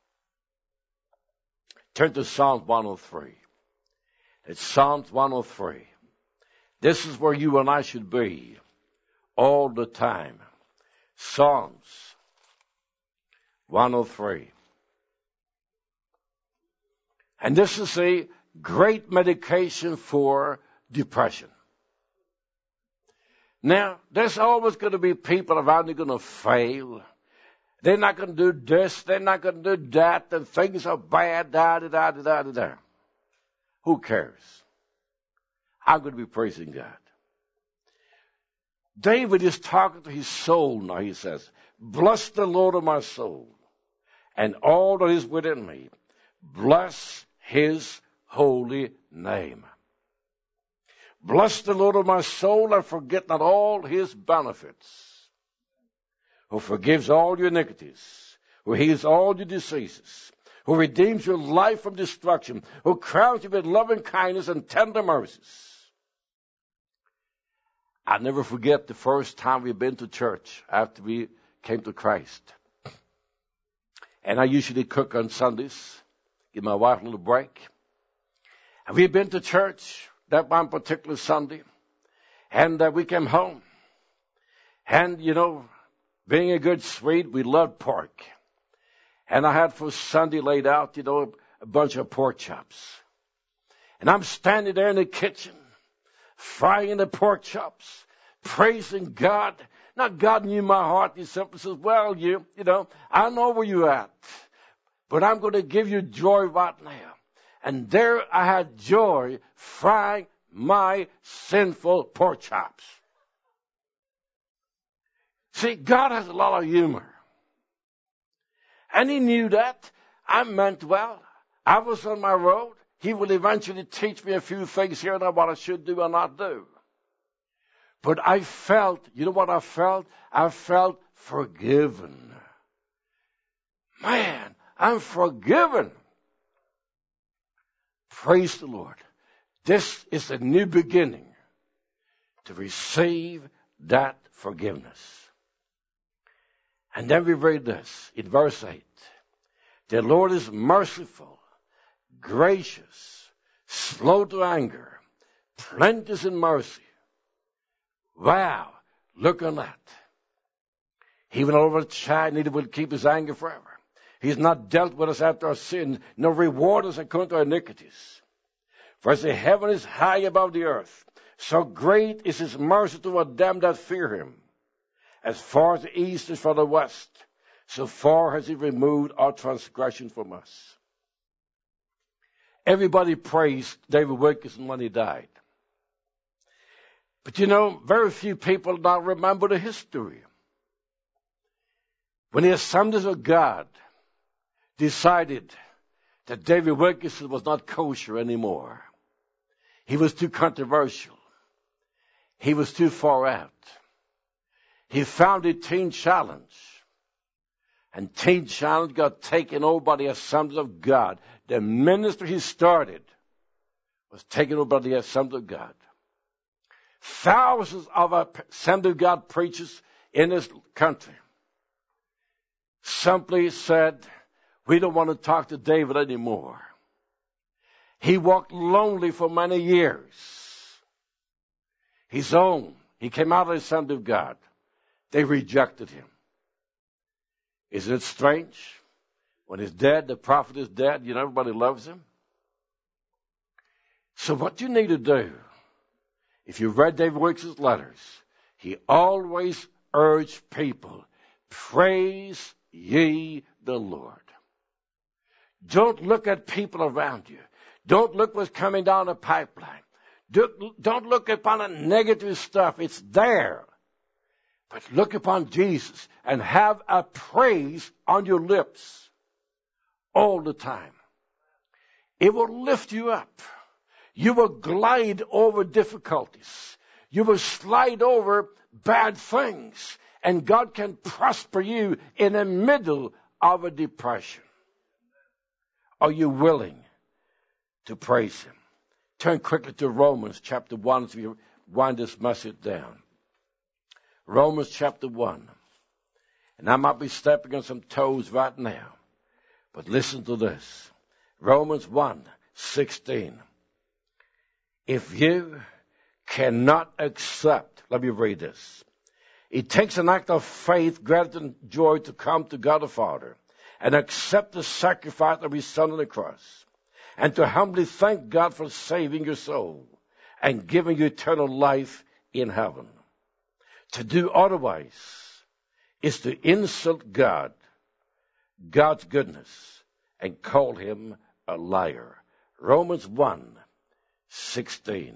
Speaker 2: Turn to Psalms one oh three. It's Psalms one oh three. This is where you and I should be all the time. Psalms one oh three. And this is a great medication for depression. Now, there's always going to be people around who are going to fail. They're not going to do this. They're not going to do that. And things are bad. Da, da, da, da, da, da. Who cares? I'm going to be praising God. David is talking to his soul now. He says, bless the Lord of my soul and all that is within me. Bless his holy name. Bless the Lord of my soul and forget not all his benefits, who forgives all your iniquities, who heals all your diseases, who redeems your life from destruction, who crowns you with loving kindness and tender mercies. I'll never forget the first time we've been to church after we came to Christ. And I usually cook on Sundays, give my wife a little break. And we've been to church that one particular Sunday, and uh, we came home. And, you know, being a good Swede, we loved pork. And I had for Sunday laid out, you know, a bunch of pork chops. And I'm standing there in the kitchen, frying the pork chops, praising God. Now, God knew my heart. He simply says, well, you, you know, I know where you're at, but I'm going to give you joy right now. And there I had joy frying my sinful pork chops. See, God has a lot of humor. And he knew that. I meant well. I was on my road. He will eventually teach me a few things here and there what I should do and not do. But I felt, you know what I felt? I felt forgiven. Man, I'm forgiven. Praise the Lord. This is a new beginning to receive that forgiveness. And then we read this in verse eight. The Lord is merciful, gracious, slow to anger, plenteous in mercy. Wow, look on that. He went over the child, neither will keep his anger forever. He's not dealt with us after our sin, nor reward us according to our iniquities. For as the heaven is high above the earth, so great is his mercy toward them that fear him. As far as the east is from the west, so far has he removed our transgression from us. Everybody praised David Wilkerson when he died. But you know, very few people now remember the history. When the Assemblies of God decided that David Wilkerson was not kosher anymore, he was too controversial, he was too far out, he founded Teen Challenge, and Teen Challenge got taken over by the Assemblies of God. The ministry he started was taken over by the Assembly of God. Thousands of Assembly of God preachers in this country simply said, we don't want to talk to David anymore. He walked lonely for many years. His own. He came out of the Assembly of God. They rejected him. Isn't it strange? When he's dead, the prophet is dead, you know, everybody loves him. So what you need to do, if you read David Wilkerson's letters, he always urged people, praise ye the Lord. Don't look at people around you. Don't look what's coming down the pipeline. Don't look upon the negative stuff. It's there. But look upon Jesus and have a praise on your lips all the time. It will lift you up. You will glide over difficulties. You will slide over bad things. And God can prosper you in the middle of a depression. Are you willing to praise him? Turn quickly to Romans chapter one as we wind this message down. Romans chapter one. And I might be stepping on some toes right now. But listen to this. Romans one sixteen. If you cannot accept, let me read this. It takes an act of faith, gratitude, and joy to come to God the Father and accept the sacrifice of his Son on the cross, and to humbly thank God for saving your soul and giving you eternal life in heaven. To do otherwise is to insult God, God's goodness, and call him a liar. Romans one sixteen.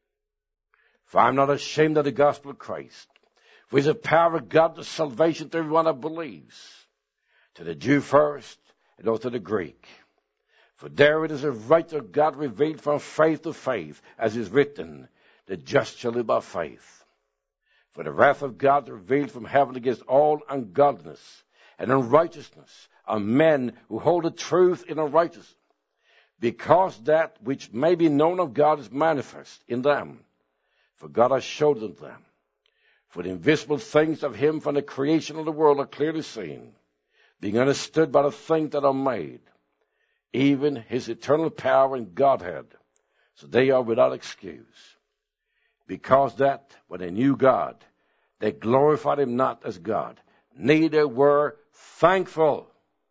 Speaker 2: For I am not ashamed of the gospel of Christ, for it is the power of God to salvation to everyone that believes, to the Jew first, and also to the Greek. For there it is a right of God revealed from faith to faith, as is written, the just shall live by faith. For the wrath of God is revealed from heaven against all ungodliness and unrighteousness of men who hold the truth in unrighteousness, because that which may be known of God is manifest in them. For God has showed them them. For the invisible things of him from the creation of the world are clearly seen, being understood by the things that are made, even his eternal power and Godhead, so they are without excuse. Because that, when they knew God, they glorified him not as God, neither were thankful,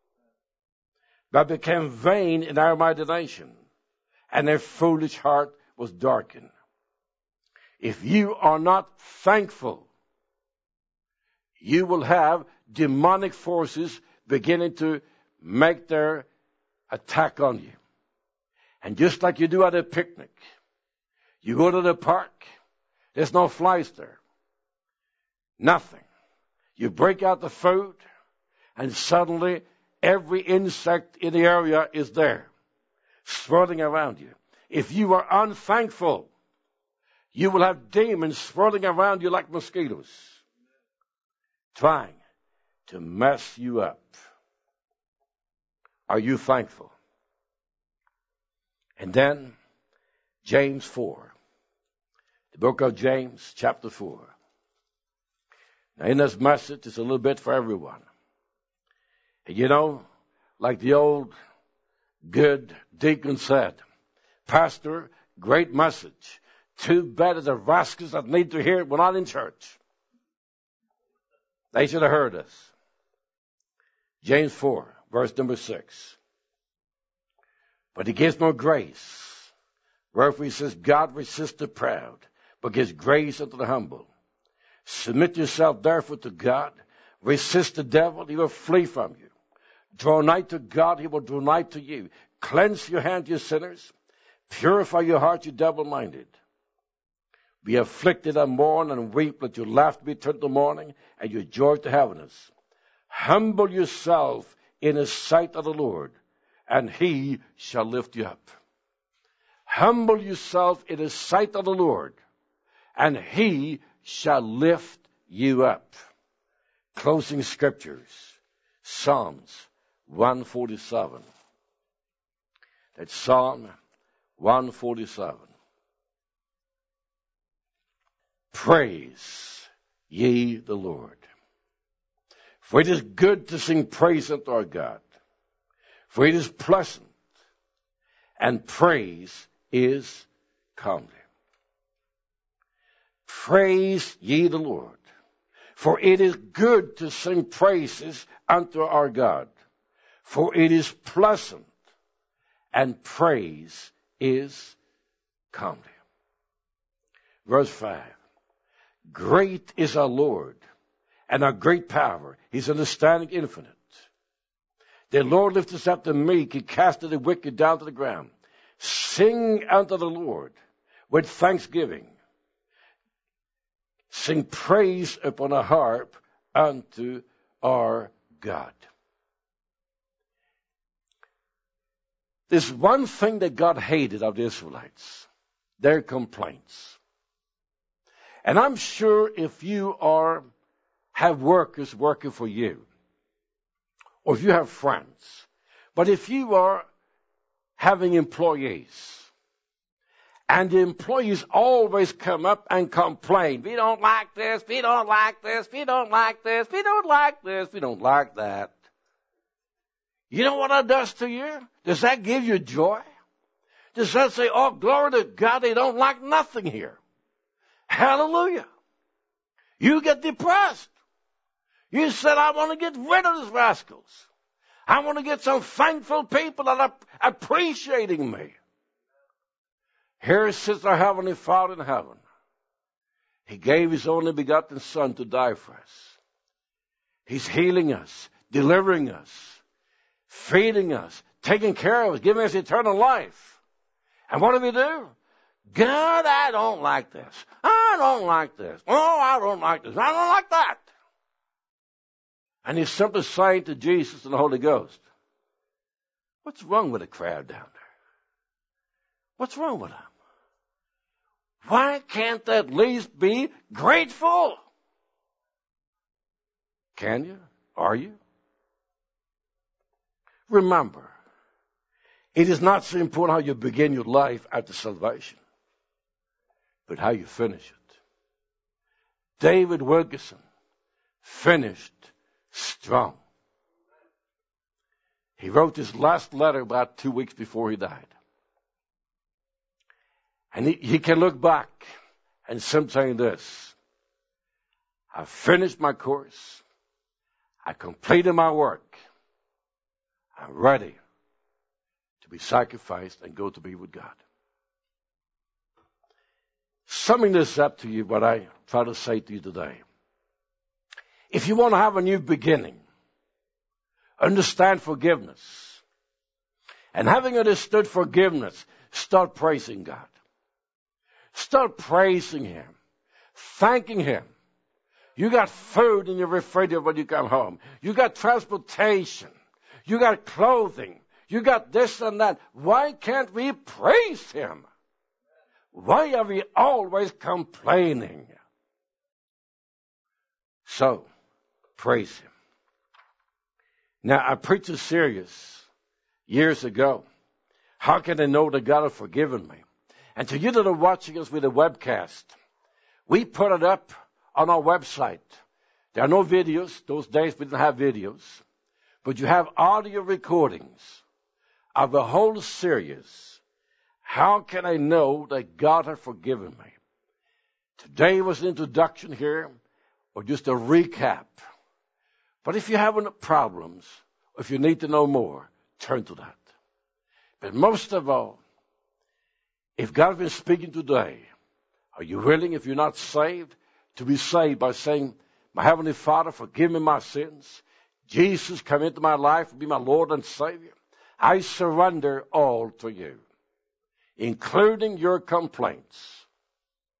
Speaker 2: but became vain in their imagination, and their foolish heart was darkened. If you are not thankful, you will have demonic forces beginning to make their attack on you. And just like you do at a picnic, you go to the park, there's no flies there. Nothing. You break out the food, and suddenly every insect in the area is there, swirling around you. If you are unthankful, you will have demons swirling around you like mosquitoes, trying to mess you up. Are you thankful? And then, James four. The book of James, chapter four. Now, in this message, it's a little bit for everyone. And you know, like the old good deacon said, Pastor, great message. Too bad the rascals that need to hear it were not in church. They should have heard us. James four, verse number six. But he gives more grace. Wherefore he says, God resists the proud, but gives grace unto the humble. Submit yourself therefore to God. Resist the devil, he will flee from you. Draw nigh to God, he will draw nigh to you. Cleanse your hands, you sinners. Purify your heart, you double-minded. Be afflicted and mourn and weep, let your laughter be turned to mourning and your joy to heaviness. Humble yourself in the sight of the Lord, and he shall lift you up. Humble yourself in the sight of the Lord, and he shall lift you up. Closing scriptures, Psalms one forty-seven. That's Psalm one forty-seven. Praise ye the Lord. For it is good to sing praise unto our God. For it is pleasant, and praise is comely. Praise ye the Lord. For it is good to sing praises unto our God. For it is pleasant, and praise is comely. Verse five. Great is our Lord, and our great power. His understanding infinite. The Lord lifteth up the meek, he casteth the wicked down to the ground. Sing unto the Lord with thanksgiving. Sing praise upon a harp unto our God. There's one thing that God hated of the Israelites, their complaints. And I'm sure if you are have workers working for you, or if you have friends, but if you are having employees, and the employees always come up and complain, we don't like this, we don't like this, we don't like this, we don't like this, we don't like that. You know what that does to you? Does that give you joy? Does that say, oh, glory to God, they don't like nothing here? Hallelujah. You get depressed. You said, I want to get rid of these rascals. I want to get some thankful people that are appreciating me. Here sits our Heavenly Father in heaven. He gave His only begotten Son to die for us. He's healing us, delivering us, feeding us, taking care of us, giving us eternal life. And what do we do? God, I don't like this. I don't like this. Oh, I don't like this. I don't like that. And he's simply saying to Jesus and the Holy Ghost, what's wrong with the crowd down there? What's wrong with them? Why can't they at least be grateful? Can you? Are you? Remember, it is not so important how you begin your life after salvation, but how you finish it. David Wilkerson finished strong. He wrote his last letter about two weeks before he died. And he, he can look back and simply say this: I finished my course. I completed my work. I'm ready to be sacrificed and go to be with God. Summing this up to you, what I try to say to you today. If you want to have a new beginning, understand forgiveness. And having understood forgiveness, start praising God. Start praising Him, thanking Him. You got food in your refrigerator when you come home. You got transportation. You got clothing. You got this and that. Why can't we praise Him? Why are we always complaining? So, praise Him. Now, I preached a series years ago. How can I know that God has forgiven me? And to you that are watching us with a webcast, we put it up on our website. There are no videos. Those days we didn't have videos. But you have audio recordings of the whole series. How can I know that God has forgiven me? Today was an introduction here, or just a recap. But if you have any problems, or if you need to know more, turn to that. But most of all, if God has been speaking today, are you willing, if you're not saved, to be saved by saying, my Heavenly Father, forgive me my sins. Jesus, come into my life and be my Lord and Savior. I surrender all to you, including your complaints,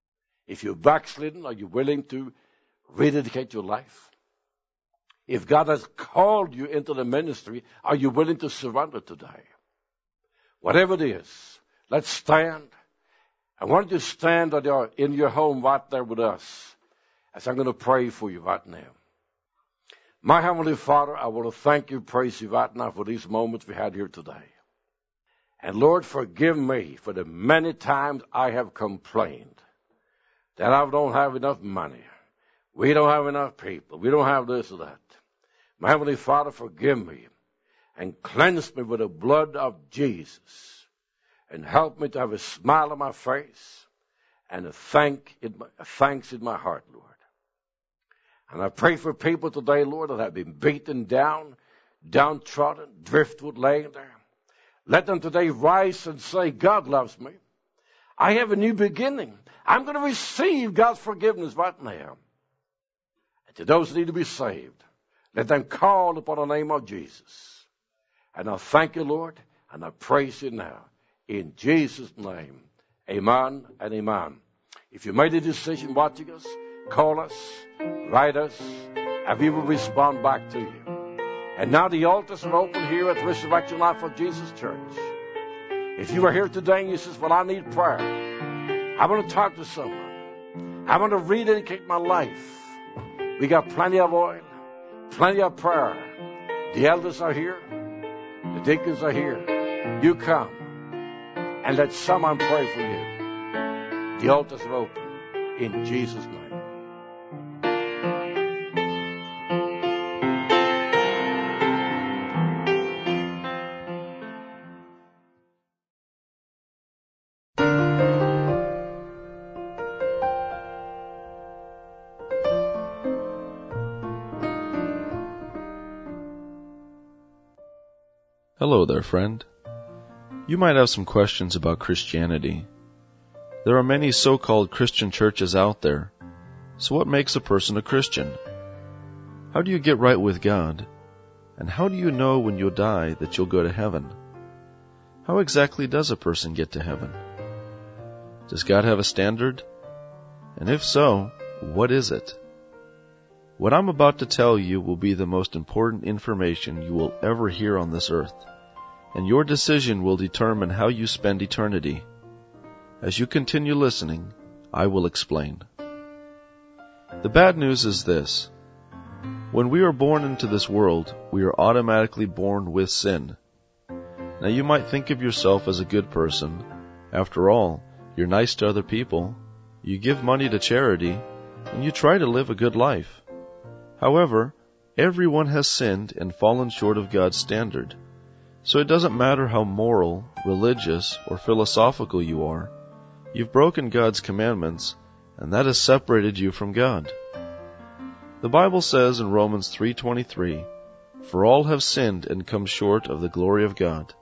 Speaker 2: If you're backslidden, are you willing to rededicate your life? If God has called you into the ministry, are you willing to surrender today? Whatever it is, let's stand. I want you to stand in your home right there with us as I'm going to pray for you right now. My Heavenly Father, I want to thank you, praise you right now for these moments we had here today. And Lord, forgive me for the many times I have complained that I don't have enough money. We don't have enough people. We don't have this or that. My Heavenly Father, forgive me and cleanse me with the blood of Jesus and help me to have a smile on my face and a thank in my, a thanks in my heart, Lord. And I pray for people today, Lord, that have been beaten down, downtrodden, driftwood laying there. Let them today rise and say, God loves me. I have a new beginning. I'm going to receive God's forgiveness right now. And to those who need to be saved, let them call upon the name of Jesus. And I thank you, Lord, and I praise you now. In Jesus' name, amen and amen. If you made a decision watching us, call us, write us, and we will respond back to you. And now the altars are open here at Resurrection Life of Jesus Church. If you are here today and you say, well, I need prayer. I want to talk to someone. I want to rededicate my life. We got plenty of oil, plenty of prayer. The elders are here. The deacons are here. You come and let someone pray for you. The altars are open in Jesus' name.
Speaker 3: Hello there, friend. You might have some questions about Christianity. There are many so-called Christian churches out there. So what makes a person a Christian? How do you get right with God? And how do you know when you'll die that you'll go to heaven? How exactly does a person get to heaven? Does God have a standard? And if so, what is it? What I'm about to tell you will be the most important information you will ever hear on this earth, and your decision will determine how you spend eternity. As you continue listening, I will explain. The bad news is this. When we are born into this world, we are automatically born with sin. Now you might think of yourself as a good person. After all, you're nice to other people, you give money to charity, and you try to live a good life. However, everyone has sinned and fallen short of God's standard. So it doesn't matter how moral, religious, or philosophical you are. You've broken God's commandments, and that has separated you from God. The Bible says in Romans three twenty-three, "For all have sinned and come short of the glory of God."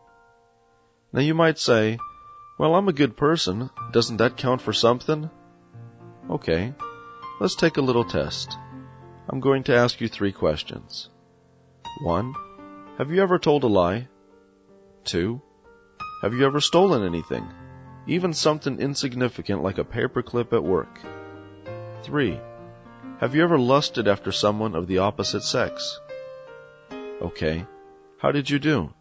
Speaker 3: Now you might say, well, I'm a good person. Doesn't that count for something? Okay, let's take a little test. I'm going to ask you three questions. One, have you ever told a lie? Two, have you ever stolen anything, even something insignificant like a paperclip at work? Three, have you ever lusted after someone of the opposite sex? Okay, how did you do?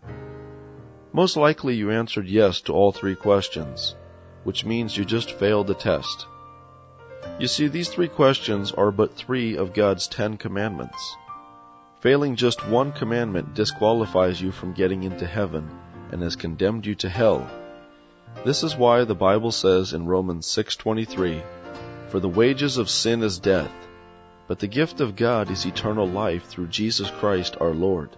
Speaker 3: Most likely you answered yes to all three questions, which means you just failed the test. You see, these three questions are but three of God's Ten Commandments. Failing just one commandment disqualifies you from getting into heaven and has condemned you to hell. This is why the Bible says in Romans six twenty-three, "For the wages of sin is death, but the gift of God is eternal life through Jesus Christ our Lord."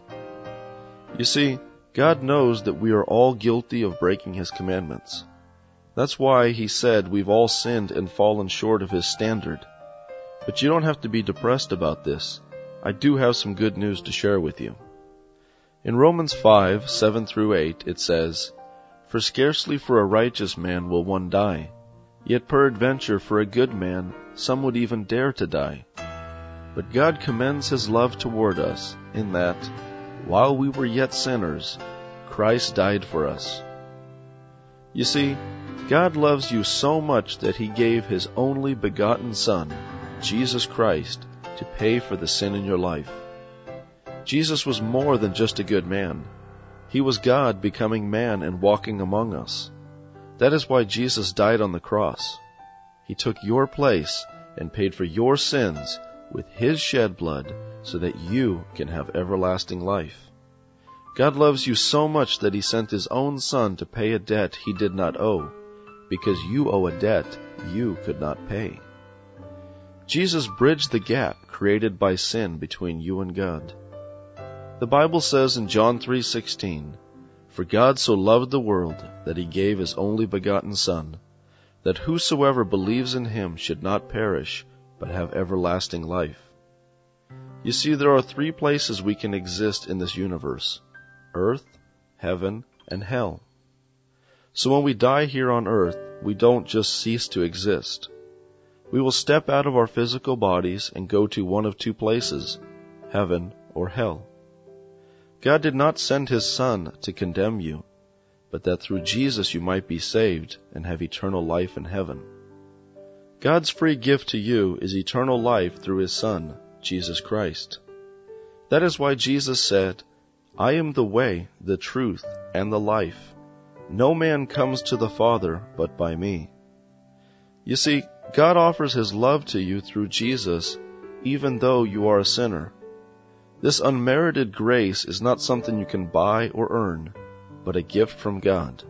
Speaker 3: You see, God knows that we are all guilty of breaking His commandments. That's why He said we've all sinned and fallen short of His standard. But you don't have to be depressed about this. I do have some good news to share with you. In Romans five, seven through eight, it says, "For scarcely for a righteous man will one die, yet peradventure for a good man some would even dare to die. But God commends His love toward us, in that, while we were yet sinners, Christ died for us." You see, God loves you so much that He gave His only begotten Son, Jesus Christ, to pay for the sin in your life. Jesus was more than just a good man. He was God becoming man and walking among us. That is why Jesus died on the cross. He took your place and paid for your sins with His shed blood so that you can have everlasting life. God loves you so much that He sent His own Son to pay a debt He did not owe, because you owe a debt you could not pay. Jesus bridged the gap created by sin between you and God. The Bible says in John three sixteen, "For God so loved the world that He gave His only begotten Son, that whosoever believes in Him should not perish, but have everlasting life." You see, there are three places we can exist in this universe: earth, heaven, and hell. So when we die here on earth, we don't just cease to exist. We will step out of our physical bodies and go to one of two places, heaven or hell. God did not send His Son to condemn you, but that through Jesus you might be saved and have eternal life in heaven. God's free gift to you is eternal life through His Son, Jesus Christ. That is why Jesus said, "I am the way, the truth, and the life. No man comes to the Father but by me." You see, God offers His love to you through Jesus, even though you are a sinner. This unmerited grace is not something you can buy or earn, but a gift from God.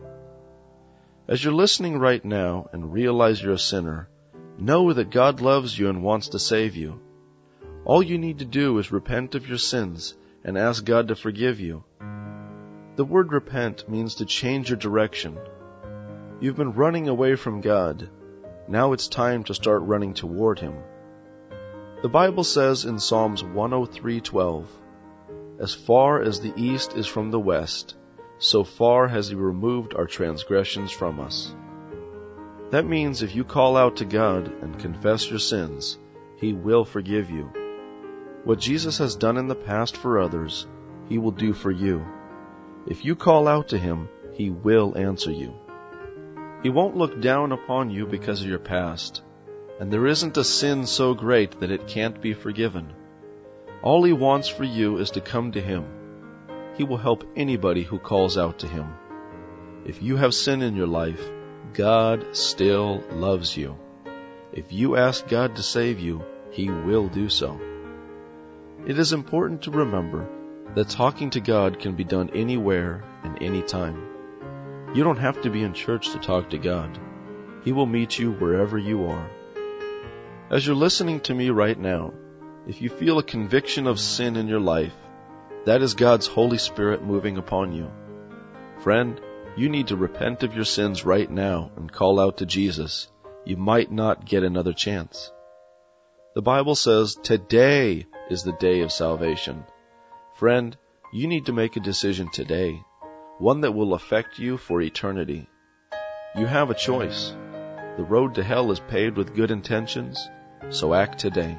Speaker 3: As you're listening right now and realize you're a sinner, know that God loves you and wants to save you. All you need to do is repent of your sins and ask God to forgive you. The word repent means to change your direction. You've been running away from God. Now it's time to start running toward Him. The Bible says in Psalms one oh three twelve, "As far as the east is from the west, so far has He removed our transgressions from us." That means if you call out to God and confess your sins, He will forgive you. What Jesus has done in the past for others, He will do for you. If you call out to Him, He will answer you. He won't look down upon you because of your past, and there isn't a sin so great that it can't be forgiven. All He wants for you is to come to Him. He will help anybody who calls out to Him. If you have sin in your life, God still loves you. If you ask God to save you, He will do so. It is important to remember that talking to God can be done anywhere and anytime. You don't have to be in church to talk to God. He will meet you wherever you are. As you're listening to me right now, if you feel a conviction of sin in your life, that is God's Holy Spirit moving upon you. Friend, you need to repent of your sins right now and call out to Jesus. You might not get another chance. The Bible says today is the day of salvation. Friend, you need to make a decision today, one that will affect you for eternity. You have a choice. The road to hell is paved with good intentions, so act today.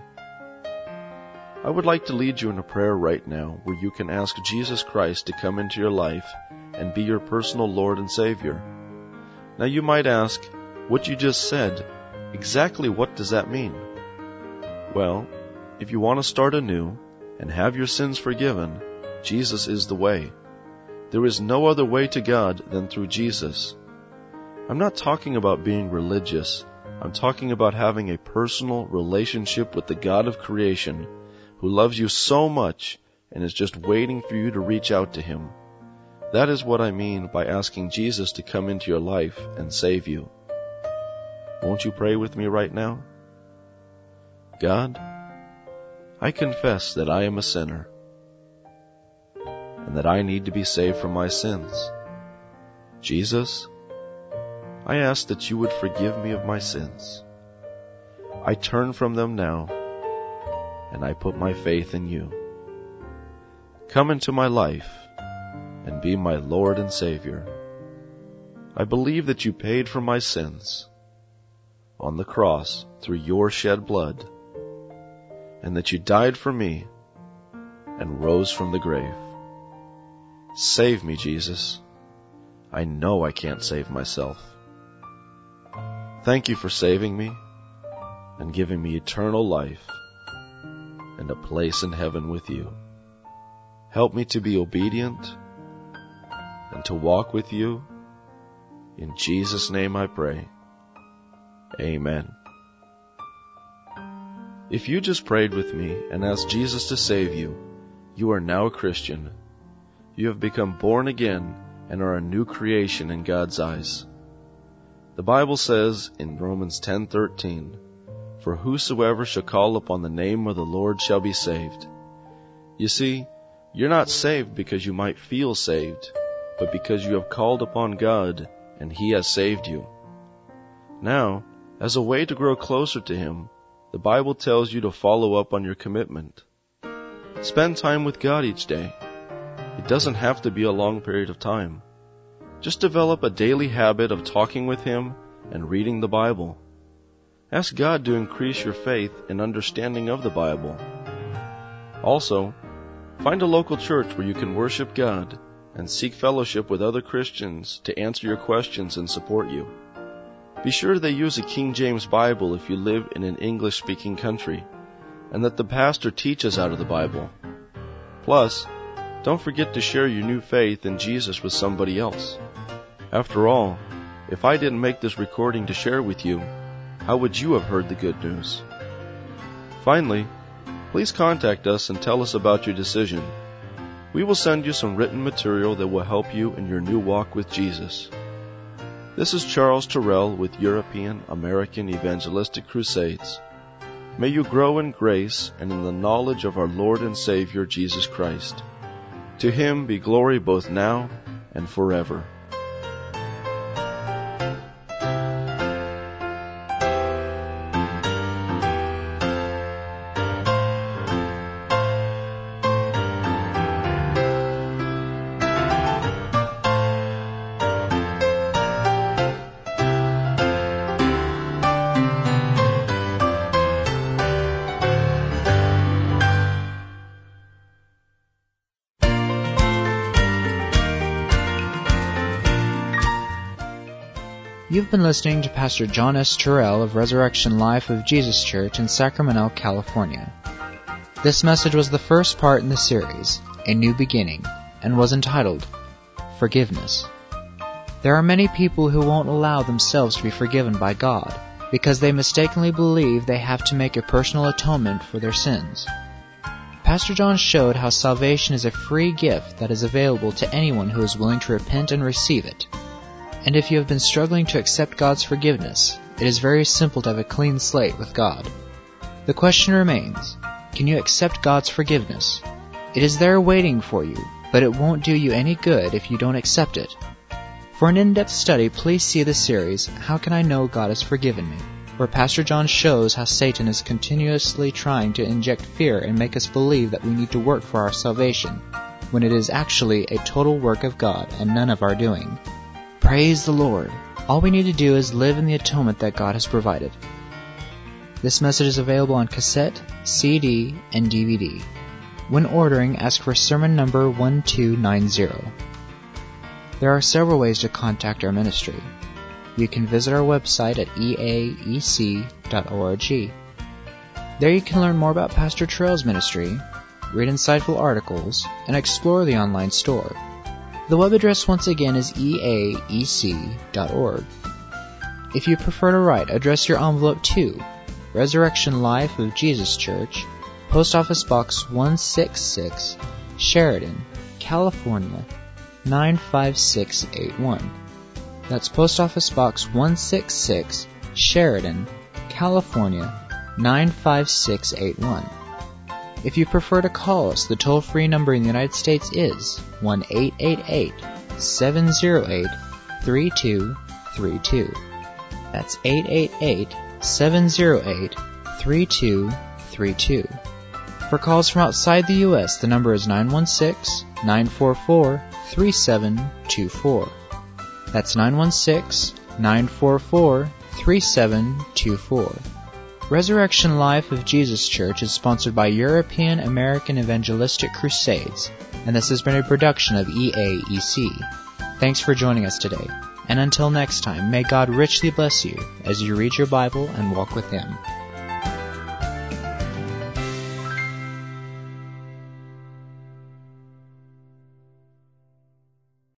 Speaker 3: I would like to lead you in a prayer right now where you can ask Jesus Christ to come into your life and be your personal Lord and Savior. Now you might ask, what you just said, exactly what does that mean? Well, if you want to start anew and have your sins forgiven, Jesus is the way. There is no other way to God than through Jesus. I'm not talking about being religious. I'm talking about having a personal relationship with the God of creation who loves you so much and is just waiting for you to reach out to Him. That is what I mean by asking Jesus to come into your life and save you. Won't you pray with me right now? God, I confess that I am a sinner and that I need to be saved from my sins. Jesus, I ask that you would forgive me of my sins. I turn from them now, and I put my faith in you. Come into my life and be my Lord and Savior. I believe that you paid for my sins on the cross through your shed blood, and that you died for me and rose from the grave. Save me, Jesus. I know I can't save myself. Thank you for saving me and giving me eternal life and a place in heaven with you. Help me to be obedient and to walk with you. In Jesus' name I pray. Amen. If you just prayed with me and asked Jesus to save you, you are now a Christian. You have become born again and are a new creation in God's eyes. The Bible says in Romans ten thirteen, "For whosoever shall call upon the name of the Lord shall be saved." You see, you're not saved because you might feel saved, but because you have called upon God and He has saved you. Now, as a way to grow closer to Him, the Bible tells you to follow up on your commitment. Spend time with God each day. It doesn't have to be a long period of time. Just develop a daily habit of talking with Him and reading the Bible. Ask God to increase your faith and understanding of the Bible. Also, find a local church where you can worship God and seek fellowship with other Christians to answer your questions and support you. Be sure they use a King James Bible if you live in an English-speaking country, and that the pastor teaches out of the Bible. Plus, don't forget to share your new faith in Jesus with somebody else. After all, if I didn't make this recording to share with you, how would you have heard the good news? Finally, please contact us and tell us about your decision. We will send you some written material that will help you in your new walk with Jesus. This is Charles Terrell with European American Evangelistic Crusades. May you grow in grace and in the knowledge of our Lord and Savior Jesus Christ. To Him be glory both now and forever.
Speaker 1: You've been listening to Pastor John S. Terrell of Resurrection Life of Jesus Church in Sacramento, California. This message was the first part in the series, A New Beginning, and was entitled, Forgiveness. There are many people who won't allow themselves to be forgiven by God because they mistakenly believe they have to make a personal atonement for their sins. Pastor John showed how salvation is a free gift that is available to anyone who is willing to repent and receive it. And if you have been struggling to accept God's forgiveness, it is very simple to have a clean slate with God. The question remains, can you accept God's forgiveness? It is there waiting for you, but it won't do you any good if you don't accept it. For an in-depth study, please see the series, How Can I Know God Has Forgiven Me?, where Pastor John shows how Satan is continuously trying to inject fear and make us believe that we need to work for our salvation, when it is actually a total work of God and none of our doing. Praise the Lord! All we need to do is live in the atonement that God has provided. This message is available on cassette, C D, and D V D. When ordering, ask for sermon number one two nine zero. There are several ways to contact our ministry. You can visit our website at e a e c dot org. There you can learn more about Pastor Terrell's ministry, read insightful articles, and explore the online store. The web address once again is e a e c dot org. If you prefer to write, address your envelope to Resurrection Life of Jesus Church, Post Office Box one sixty-six, Sheridan, California, nine five six eight one. That's Post Office Box one sixty-six, Sheridan, California, nine five six eight one. If you prefer to call us, the toll-free number in the United States is one eight eight eight, seven zero eight, three two three two. That's eight eight eight, seven zero eight, three two three two. For calls from outside the U S, the number is nine one six, nine four four, three seven two four. That's nine one six, nine four four, three seven two four. Resurrection Life of Jesus Church is sponsored by European American Evangelistic Crusades, and this has been a production of E A E C. Thanks for joining us today. And until next time, may God richly bless you as you read your Bible and walk with Him.